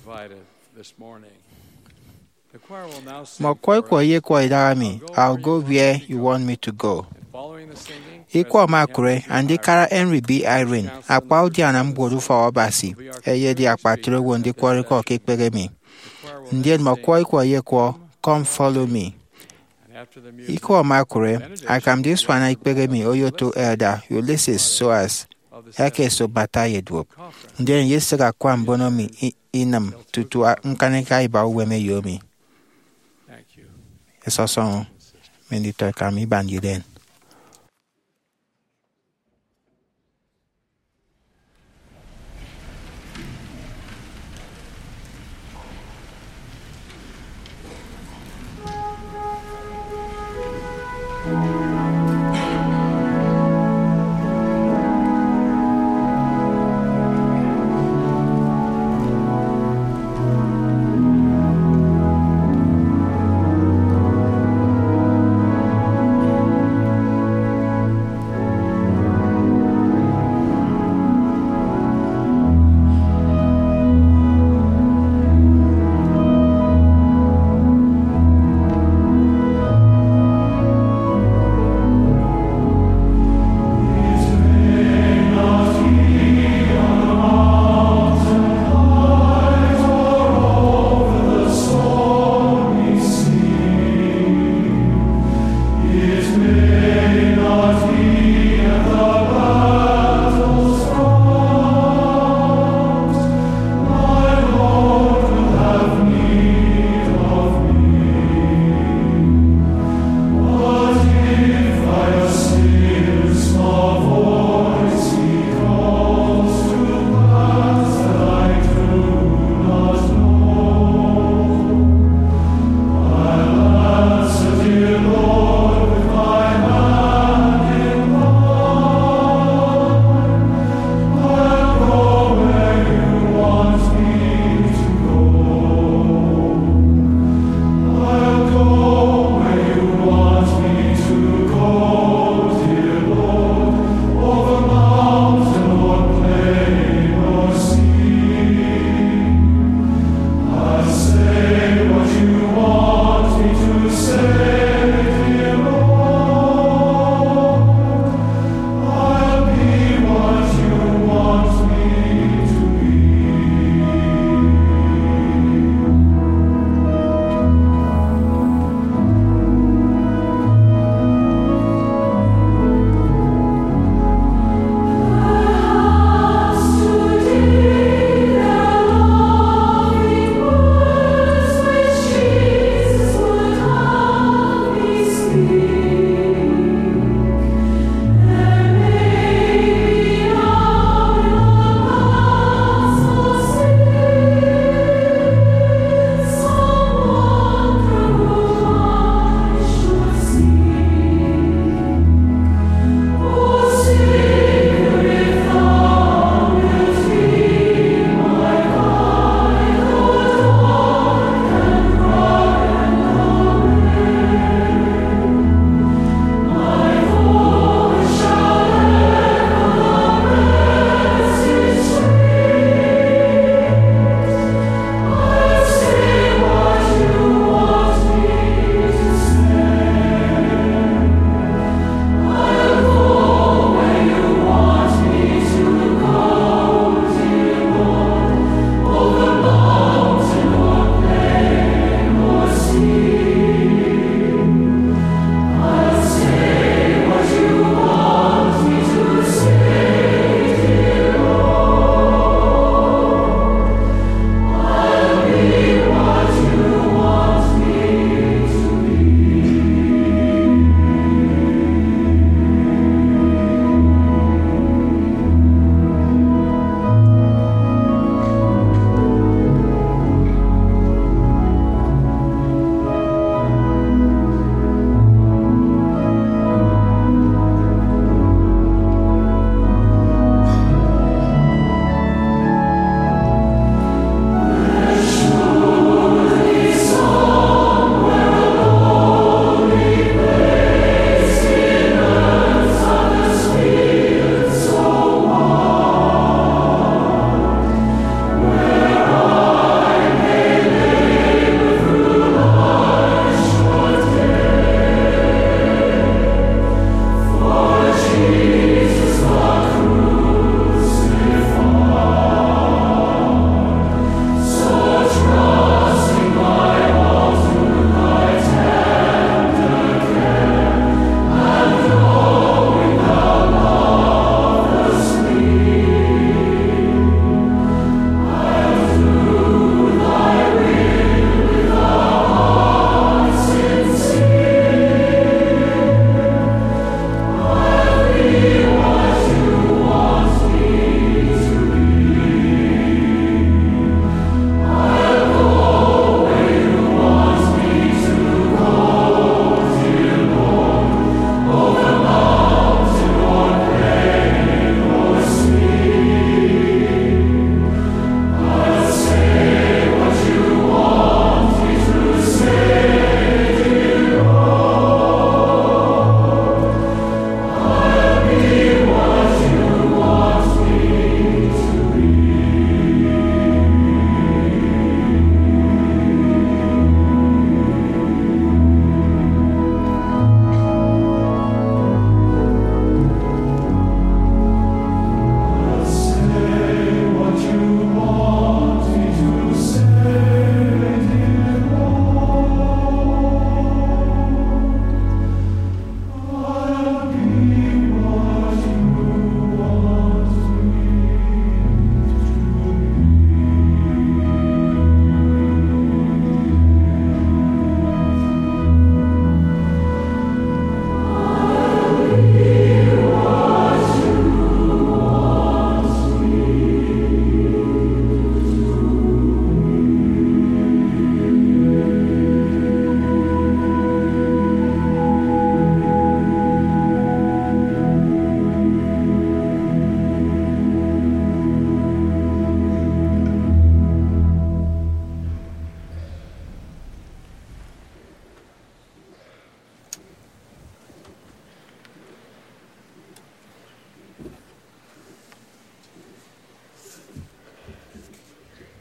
Mo koi ko ye ko idami. I'll go where you want me to go. Iko makure andi kara Henry B. Irene akpa odi anam bodu fa obasi. Eye di akpa tire wo ndi ko ko ke pege mi. Ndien mo koi ko ye ko come follow me. Iko makure akam this one ikpege mi oyoto elder Ulysses Soas eke so bataye dwop ndien yesega kwa mbono mi inam tutu nkanika iba uweme yomi eso son mendito kami bandiden.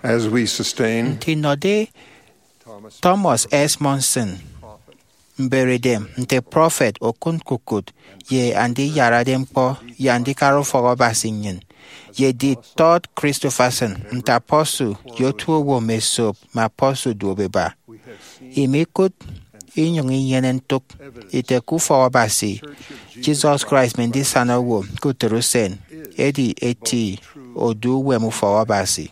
As we sustain Nti nọde Thomas S. Monson mberede nte prophet okunkukut ye andi yarade mkpọ ye andi karo forobasi nyin ye di Todd Christopherson nte apostle yotuo wo mesop ma apostle duobeba imikut inyong iyenen tuk ite ku forobasi Jesus Christ mendi sana wo kuterusen edi eti odu wemu forobasi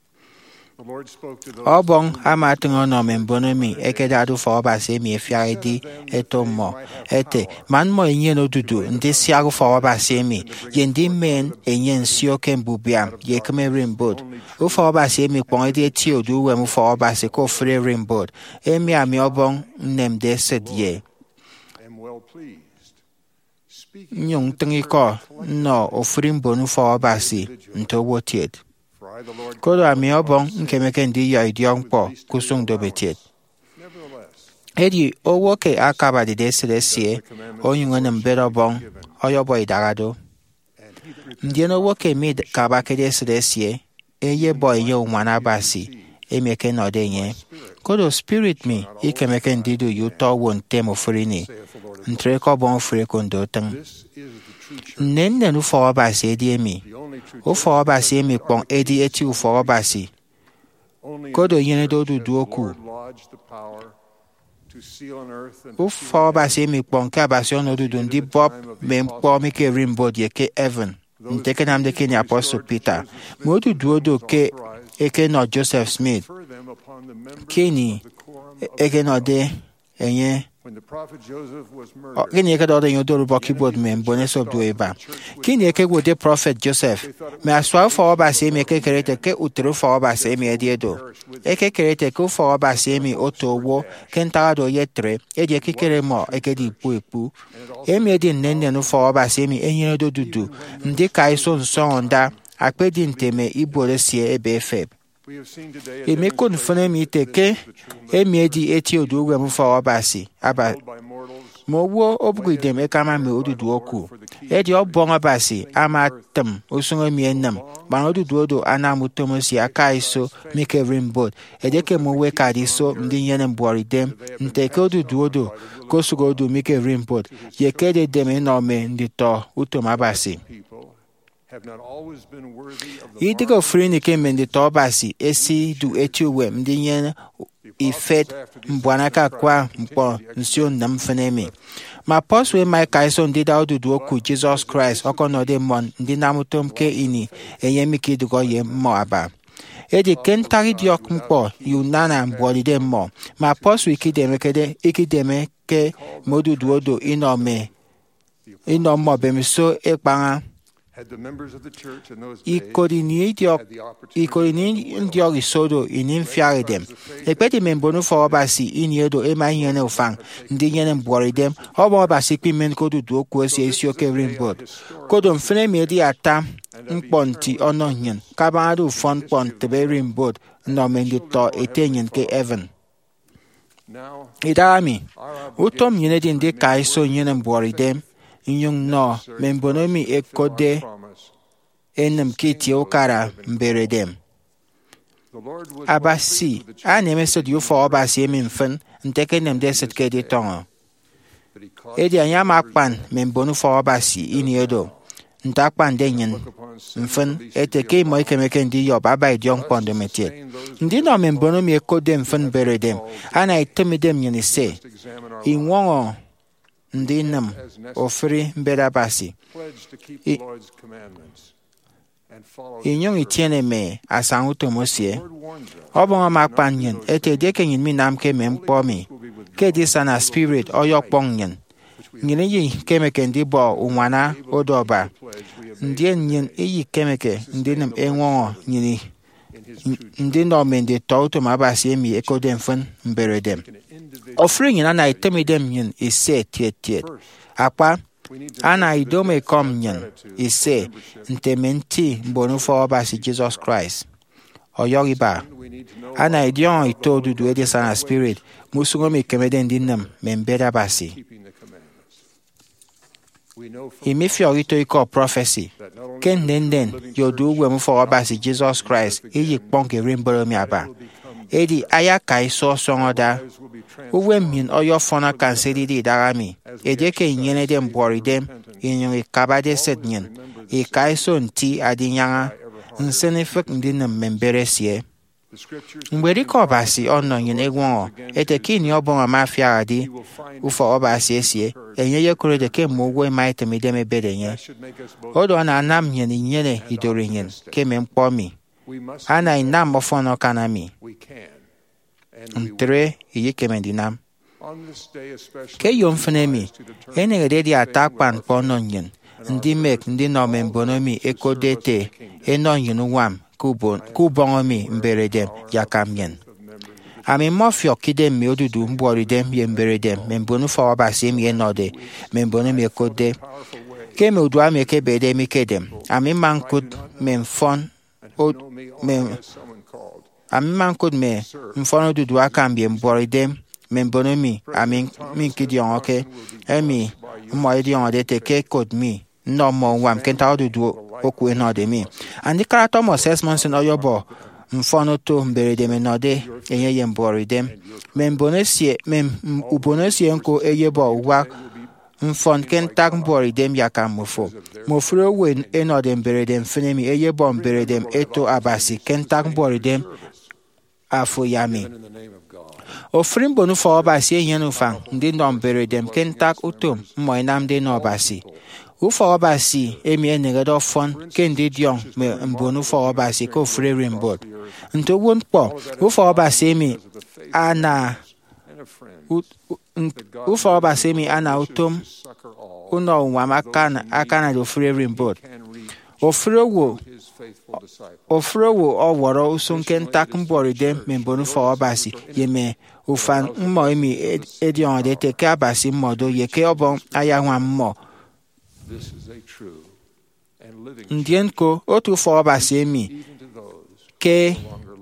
Obong amatungo no membonomi ekedadu forobasi mi efiaredi etomo ete man mo enye no dudu ndi siago forobasi mi yendi men enye nsio kembubia ye keme rimbod u forobasi mi pon edi eti odu wemu forobasi ko free rimbod emi ami obong nem de sedye nyong tengiko no ofrimbonu forobasi nto wotiet Kodo ami obong nkemeke ndi ya idiongpo kusung dobetiet. Edi owo ke akaba de desedesie onyunga nambero bong oyobo idagado. Ndieno wo ke mid kaba ke desedesie eye boy ye umana basi emeke no denye. Kodo spirit mi ikemeke ndidu yuto won temo furini. Ntreko bon fure kondo tang. Nenne nu forobasi edi emi. O forobasi emi pon edi eti u forobasi. Kodo yene do du duoku. O forobasi emi pon ke abasi ono du dundi bob men po mi ke rimbod ye ke Evan. Nteke namde ke ni Apostle Peter. Mo du duodo ke eke no Joseph Smith. Kini eke no de enye Kini eke do de yodo bo keyboard men bonus of dueba. Kini eke wo de prophet Joseph. Me aswa forobasi emi eke kerete ke utero forobasi emi ediedo. Eke kerete ke forobasi emi otowo kentara do yetre edi eke kere mo eke di ipu ipu. Emi edi nenne no forobasi emi enyere do dudu. Ndi kai so nso onda akpedi nteme ibole sie ebe efeb. Emi kon fune mi teke emi edi eti odu we mu forobasi aba mo wo obugidem e kama me odudu oku edi obon abasi ama tem osungo mi enam ma odudu odo ana mutomo si aka iso mike rimbod edeke mo we kadi so ndi yene mbori dem nteke odudu odo kosugo odu mike rimbod ye kede dem no me ndi to utom abasi Idigo frini ke mendi to abasi esi du etiwe ndi yene ifet mbwanaka kwa mpo nsio namfenemi. Ma poswe mai kaiso ndi da odudu oku Jesus Christ okono de mon ndi namutom ke ini enyemi kidugo ye mo aba. Edi kentari diok mpo yunana mbwadi de mo. Ma poswe ikideme kede ikideme ke modudu odo inome inomo bemiso ekpanga Ikodini ndiok isodo inin fiare dem. Ekpeti membonu forobasi iniedo ema yene ufang ndi yene mbwari dem. Obo basi kwi men kodu duo kwesi esio ke rimbod. Kodo mfene medi atam mponti ono nyen. Kabadu fon ponte be rimbod no mendi to etenyen ke Evan. Idami, utom yene di ndi kaiso yene mbwari dem. Inyong no membonomi ekode enem kiti okara mberedem. Abasi aneme so dio for obasi emi mfen nteke nem deset ke de tongo. Edi anyama akpan membonu for obasi ini edo. Ntakpan denyen mfen eteke mo ikemeke ndi yob aba idiong pondo metiet. Ndi no membonomi ekode mfen beredem. Ana itemidem yene se. Inwongo ndi nam ofri mbedabasi. Inyong itiene me asangu tomosie. Obonga makpanyen ete deke yin mi nam ke mempo mi. Ke disana spirit oyok pongyen. Nyine yi kemeke ndi bo unwana odoba. Ndien yin iyi kemeke ndi nam enwongo nyini. Ndi no mende tauto mabasi emi ekodem fun mberedem. Offering yin ana itemidem yin ise tiet tiet. Apa ana idome kom yin ise ntementi mbonu for obasi Jesus Christ. Oyoriba. Ana idion ito dudu edi sana spirit. Musungo mi kemeden dinam membeda basi. imi fiorito iko prophecy ken den den yodu we mu for obasi Jesus Christ iyi kponke rimboro mi aba edi aya kai so songoda uwe min oyo fona kanseli di darami ede ke nyene dem bori dem inyo ikabade setnyen e kai so nti adinyanga nsene fek ndi na membere sie mgbe dịka ọbasi ọ nọ nye egwu ete kini ọbụla mafia adị ụfọ ọbasi esie enye ye kore de ke mugwe mai temideme bedenye odo na anam nye ni nyene hidori nyen ke me mkpomi ana inam ofono kanami ntre iye kemendinam ke yom fenemi ene gede di atakpan pono nyen ndi mek ndi no membonomi ekodete eno nyen wam kubon kubongomi mberede yakamyen ami mofio kidem mi odudu mbori dem ye mberede membonu fa wabasi mi enode membonu mi ekode ke me odua mi ke bede mi kedem ami mankut memfon od mem ami mankut me mfon odudu akambie mbori dem membonu mi ami mi kidion oke emi mo idion de te ke kod mi no mo wam kenta odudu oku enode mi andi karato mo ses monsen oyobo mfono to mberede menode enye ye mbori dem membonesie mem ubonesie nko eyebo wa mfon kentak mbori dem yakamufo mofro wen enode mberede mfenemi eyebo mberede eto abasi kentak mbori dem afo yami ofrim bonu fo abasi enyenu fan ndi no mberede kentak utom mo inam de no abasi Ufo obasi emi enegedo fon kendi dion me mbonu fo obasi ko free rimbot nto won po ufo obasi emi ana ufo obasi emi ana utom uno wa makana akana do free rimbot ofrewo ofrewo oworo usunke ntak mbori dem me mbonu fo obasi yeme ufan mmo emi edion de te ka basi modo ye ke obon aya hwan mmo Ndienko otu fo obasi emi ke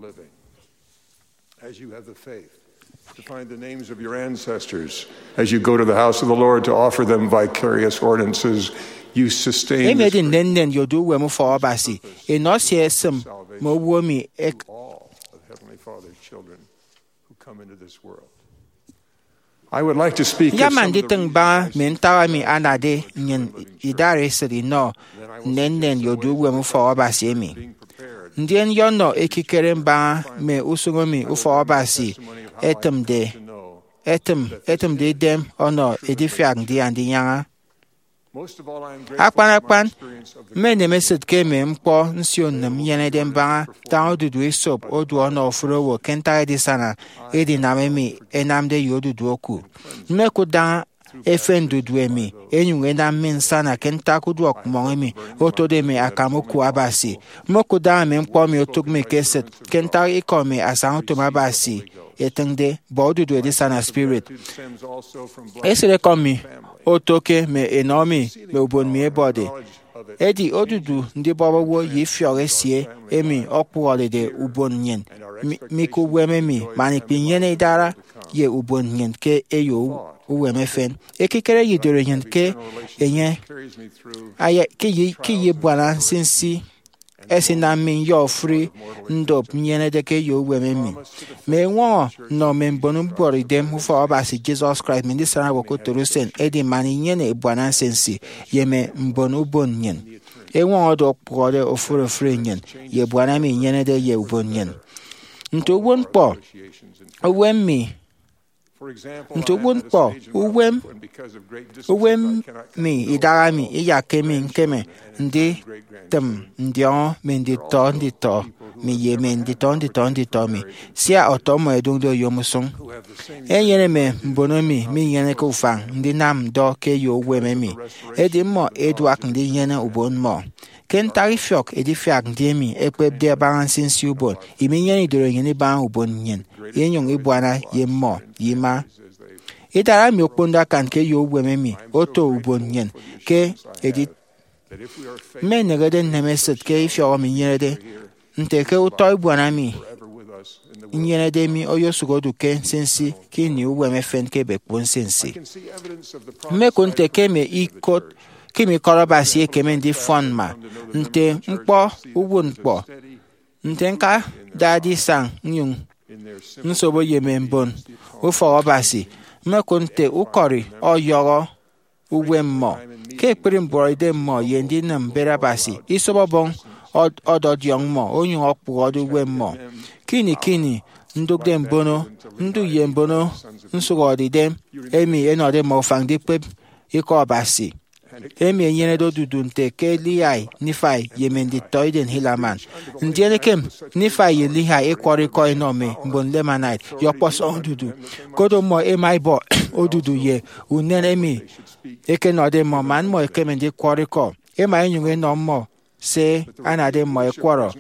as you have the faith to find the names of your ancestors as you go to the house of the Lord to offer them vicarious ordinances you sustain emi din nen yodu we mu fo obasi e no se esem mo wo mi all of heavenly father's children who come into this world. I would like to speak Yaman diteng ba mentawa mi anade nyen idare siri no nenen yodu we mu fo obasi emi ndien yono ekikere mba me usungomi ufo obasi etem de etem etem de dem ono edifiak ndi andi nyanga akpan akpan mene meset ke me mpo nsio nam yene dem ba ta odudu esop odu ono ofuro wo kenta edi sana edi namemi enamde yodudu oku meku da efendudu emi enyu ena min sana kenta kudu okmongemi otode me akamoku abasi moku da me mpo mi otuk me keset kenta ikomi asanto mabasi etende bodudu edi sana spirit esere komi otoke me enomi me ubon mi ebode edi odudu ndi bobo yi fiore sie emi okpuole de ubon nyen mi ku weme mi mani pinyene idara ye ubon nyen ke eyo uweme fen ekikere yidore nyen ke enye aye ke yi ke yi bwana sinsi esi na min yo free ndop nyene de ke yo weme mi me won no me mbonu bori dem ufo obasi Jesus Christ mi disana woko torusen edi mani nyene bwana sensi ye me mbonu bon nyen e won odo pode ofuro free nyen ye bwana mi nyene de ye ubon nyen nto won po owem mi nto won po owem owem mi idara mi iya kemi nkeme ndi tem ndio mi ndi to ndi to mi ye mi ndi to ndi to ndi to mi sia otomo edundo yomuson enyere me mbono mi mi yene ko fan ndi nam do ke yo weme mi edi mo edwak ndi yene ubon mo ken tarifiok edi fiak ndi mi ekpeb de balansin si ubon imi yene doro yene ba ubon nyen yenyong ibwana ye mo yima idara mi oponda kan ke yo weme mi oto ubon nyen ke edi me negede nemeset ke ifyo mi nyede nteke uto ibwana mi nyede mi oyo sugodu ke sensi ki ni uwe me fen ke be pon sensi me konte ke me ikot kimi korobasi ekeme ndi fon ma nte mkpọ ugwu mkpọ nte nka dadi sang nyung nsobo yeme mbon ufọwọbasi mmekunte ukọri ọyọrọ ugwe mmọ ke ekpere mgbọrọide mmọ ye ndị na mberabasi isobọbọn ọdọdịọn mmọ onye ọkpụ ọdụ ugwe mmọ kini kini ndugde mbono ndu ye mbono nsụrụ ọdịde emi enọdị ma ụfang dikpe ịkọ ọbasi emi enyere dodudu nte ke lihai nifai yemendi toiden hilaman ndienekem nifai ye lihai ịkwọrịkọ inome mbon lemanite yọkpọsọ odudu kodo mo emai bo odudu ye unen emi eke nọdị mọ man mo ekemendi kwọrịkọ ema enyunge nọ mmọ se anadị mọ ekwọrọ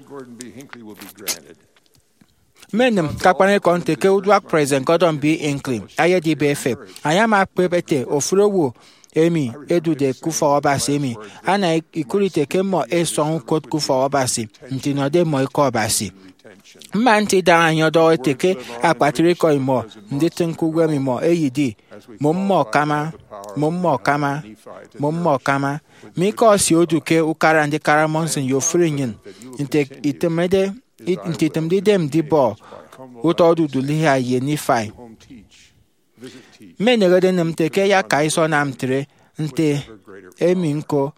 menem kakpane konte ke udwak present godon bi inkling aye di befe ayama pepete ofrowo emi edude kufa obasi emi ana ikurite kemo eson kot kufa obasi ntinode mo iko obasi mma nti da anyo do teke apatiri ko imo nditin kugwe mi mo eyidi mo mo kama mo mo kama mo mo kama mi ko si oduke ukara ndi karamonsin yo frinyin inte itemede ntitemde dem dibo uto dudu liha ye ni fai menegede nem teke ya kai so nam tre nte emi nko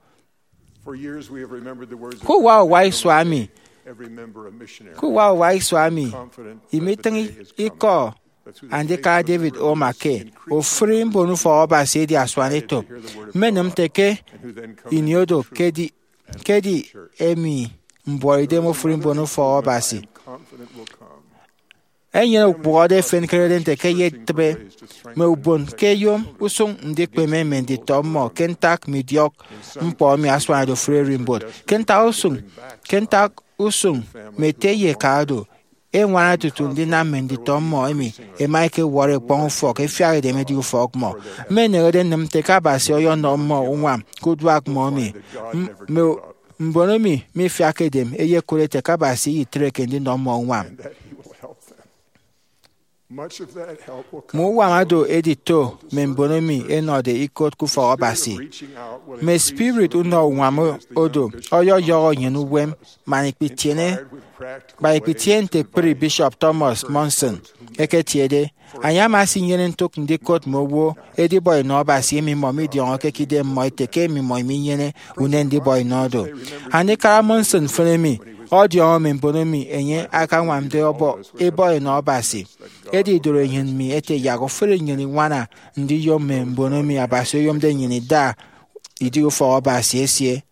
ku wa wai swami ku wa wai swami imitin iko ande ka David Omake o free bonu for oba se di aswaneto menem teke iniodo kedi kedi emi mboide mo free bonu for oba si enye ukpode fen kredente ke yetbe me ubon ke yom usung ndikpe me mendi tomo kentak midiok mpo mi aswana do free rimbot kenta usung kentak usung meteye kado e wana tutu ndi na mendi tomo emi e maike wore pon fok e fiare de medi fok mo me ne rede nem te ka basi oyo no mo unwa kudwak mo mi me mbono mi mi fiake dem e ye kole te ka basi yi treke ndi no mo unwa mu wamado edito membonomi enode ikot ku for obasi me spirit uno wamo odo oyo yo yenu wem manipitiene by pitiente pre Bishop Thomas Monson eketiede anyama sinyere ntok ndi kot mowo edi boy no obasi mi mo mi dion kekide mo iteke mi mo mi nyene unendi boy no do ani kara Monson fenemi audio membonomi enye aka nwamde obo eboy no obasi edi doro yin mi ete yago fere nyini wana ndi yo membonomi abasi yom de nyini da idi ofo obasi esie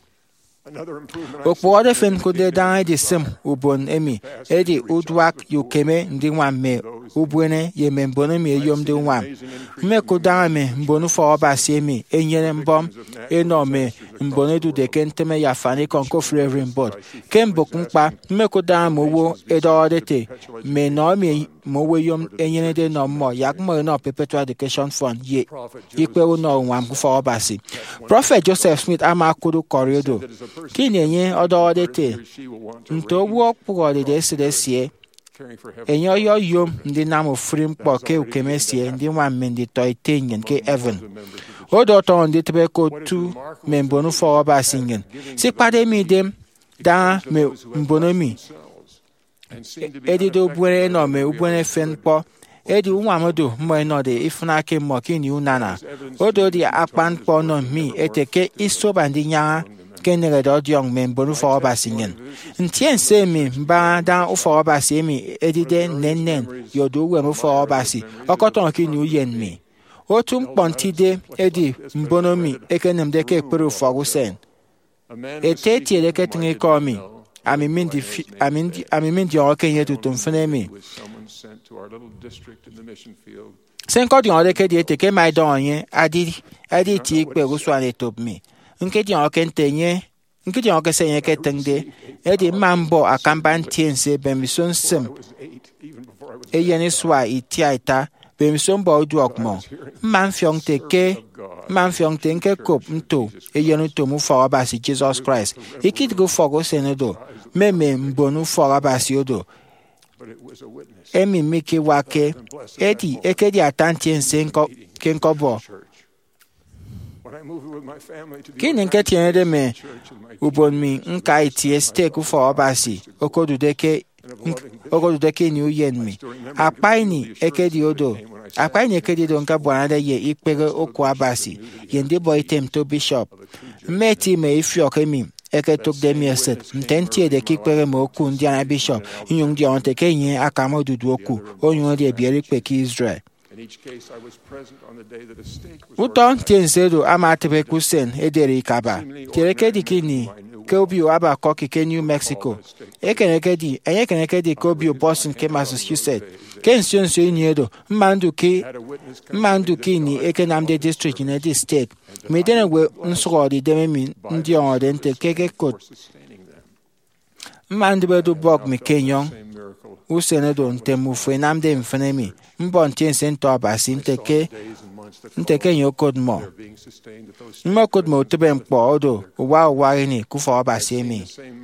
okpode fen kude dan edi sim ubon emi edi udwak yukeme ndi nwamme ubwene ye membonomi eyom de nwam me kudan me mbonu fo obasi emi enyere mbom enome mbone du de kenteme ya fani konko flavoring board kembo kumpa me kudan mo wo edodete me no me mo we yom enyere de no mo yak mo no perpetual education fund ye ikpe no nwam ku fo obasi Prophet Joseph Smith amakudu koriodo kini enye ododete nto wo pugode de sedesie enyo yo yom ndi namo frim po ke ukemesie ndi nwa mendi toitenyen ke Evan odo to ndi tebe ko tu membonu fo obasi nyen si pade mi dem da me mbonomi edi do bwere no me ubwere fen po edi unwamodo mo no de ifuna ke mo kini unana odo di akpan po no mi eteke isoba ndi nya kenere do diong membonu fo obasi nyen ntien se mi ba da fo obasi mi edide nenen yodo we mo fo obasi okoton kini uyen mi otum pontide edi mbonomi ekenem de ke peru fo gusen eteti de ke tingi komi ami mindi ami ami mindi o kenye tutum fenemi senko di on de ke di eteke mai don yen adi adi ti pe guswane top mi nke di on kentenye nke di on ke senye ke tengde edi mambo akamban tiense bemison sem eyeni swa itiaita bemison bo duokmo man fiong teke man fiong tenke kop nto eyenu tomu fo abasi Jesus Christ ikit go fogo senedo meme mbonu fo abasi odo emi mike wake edi ekedi atantiense nko kenko bo Kini nke tinyere me ubon mi nka itie stake for obasi okodudeke okodudeke ni uyen mi akpaini ekedi odo akpaini ekedi do nka bwanade ye ikpere okwu abasi ye ndi boy tem to bishop meti me ifyo kemi eke tok de mieset mtenti de kikpere mo okwu ndi ana bishop inyung di onte kenye akamo dudu okwu onyo de bieri pe ki Israel. Uto tiensedo ama tebe kusen ederi kaba tireke dikini Kobio aba koki ke New Mexico ekeneke di enye keneke di Kobio Boston ke Massachusetts ken sionso iniedo mmandu ki mmandu ki ni ekenamde district in the state medene we nsoro di dememi ndi onde nte keke kot mmandu bedo bog mi kenyon usenedo ntemu fwe namde mfenemi mbon tiense nto abasi nteke nteke nyokodmo mmokodmo tebe mkpo odo uwa uwa ni kufa abasi emi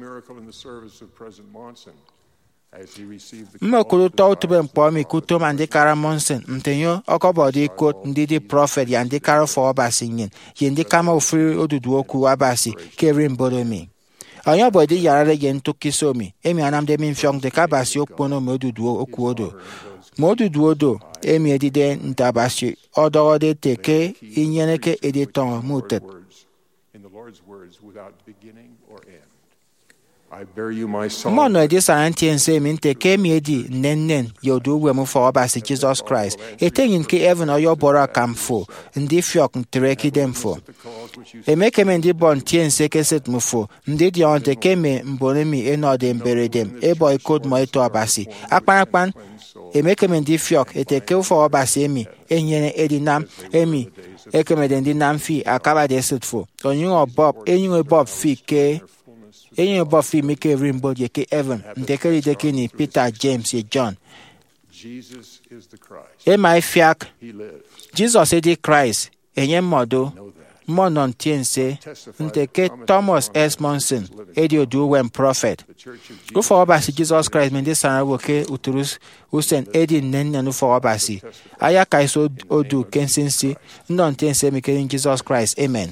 mmokolo to tebe mkpo mi kuto mande kara monsen mtenyo okobodi kot ndidi prophet ya ndi kara fo abasi nyin yendi kama ofiri odudu oku abasi kerin bodomi Anya body yarare yen to kisomi. Emi anam de min fyong de kabasi okpono modudu okuodo. Modudu odo emi edide ntabasi odo de teke inyeneke editon mutet. In the Lord's words without beginning or end. I bear you my soul. Mono edi sanantien se min teke mi edi nennen yodu wemu for abasi Jesus Christ. Etengin ke even oyo bora kamfo ndi fyok ntreki demfo. Emeke me ndi bon tien seke set mufo ndi di onte keme mbonemi enode mberedem ebo ikod mo eto abasi akpanakpan emeke me ndi fyok eteke ufo abasi emi enyene edinam emi ekeme de ndi nam fi akaba de setfo onyu obob enyu obob fi ke enyu obob fi mike rimbo de ke even ndekeri de kini Peter James e John Jesus is the Christ. Ema fiak He lives. Jesus edi Christ enye modo Monon tiense nteke Thomas S. Monson edi odu wen prophet. Ufo obasi Jesus Christ mende sana woke uturus usen edi nenya nufo obasi. Aya kaiso odu kensinsi non tiense mikerin Jesus Christ. Amen.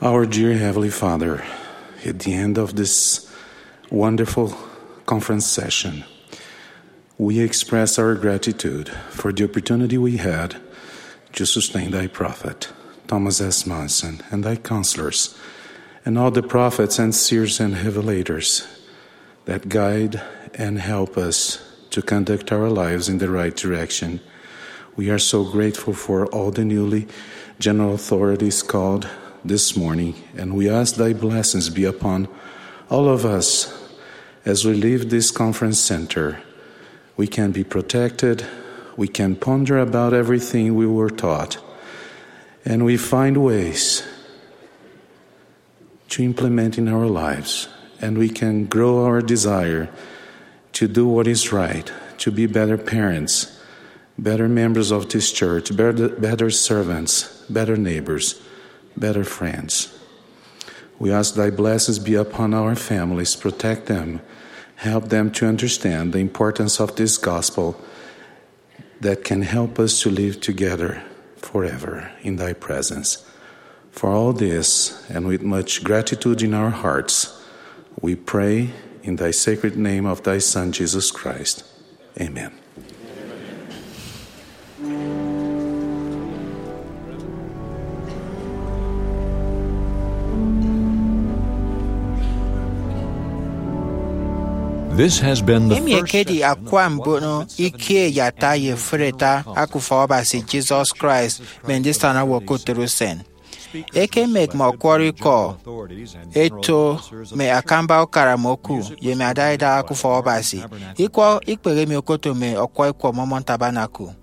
Our dear Heavenly Father, at the end of this wonderful conference session, we express our gratitude for the opportunity we had to sustain thy prophet, Thomas S. Monson, and thy counselors, and all the prophets and seers and revelators that guide and help us to conduct our lives in the right direction. We are so grateful for all the newly general authorities called this morning, and we ask thy blessings be upon all of us as we leave this conference center. We can be protected, we can ponder about everything we were taught, and we find ways to implement in our lives, and we can grow our desire to do what is right, to be better parents, better members of this church, better, better servants, better neighbors, better friends. We ask thy blessings be upon our families, protect them, help them to understand the importance of this gospel that can help us to live together forever in thy presence. For all this, and with much gratitude in our hearts, we pray in thy sacred name of thy Son, Jesus Christ. Amen. This has been the Emi first ekedi session akwa of mbono ike yata ye freta akufa obasi Jesus Christ mendista na wokoteru sen. Eke mek ma kwori ko eto me akamba okara moku ye me adaida akufa obasi. Ikwo ikpere mi okoto me okwa ikwo momon tabanaku.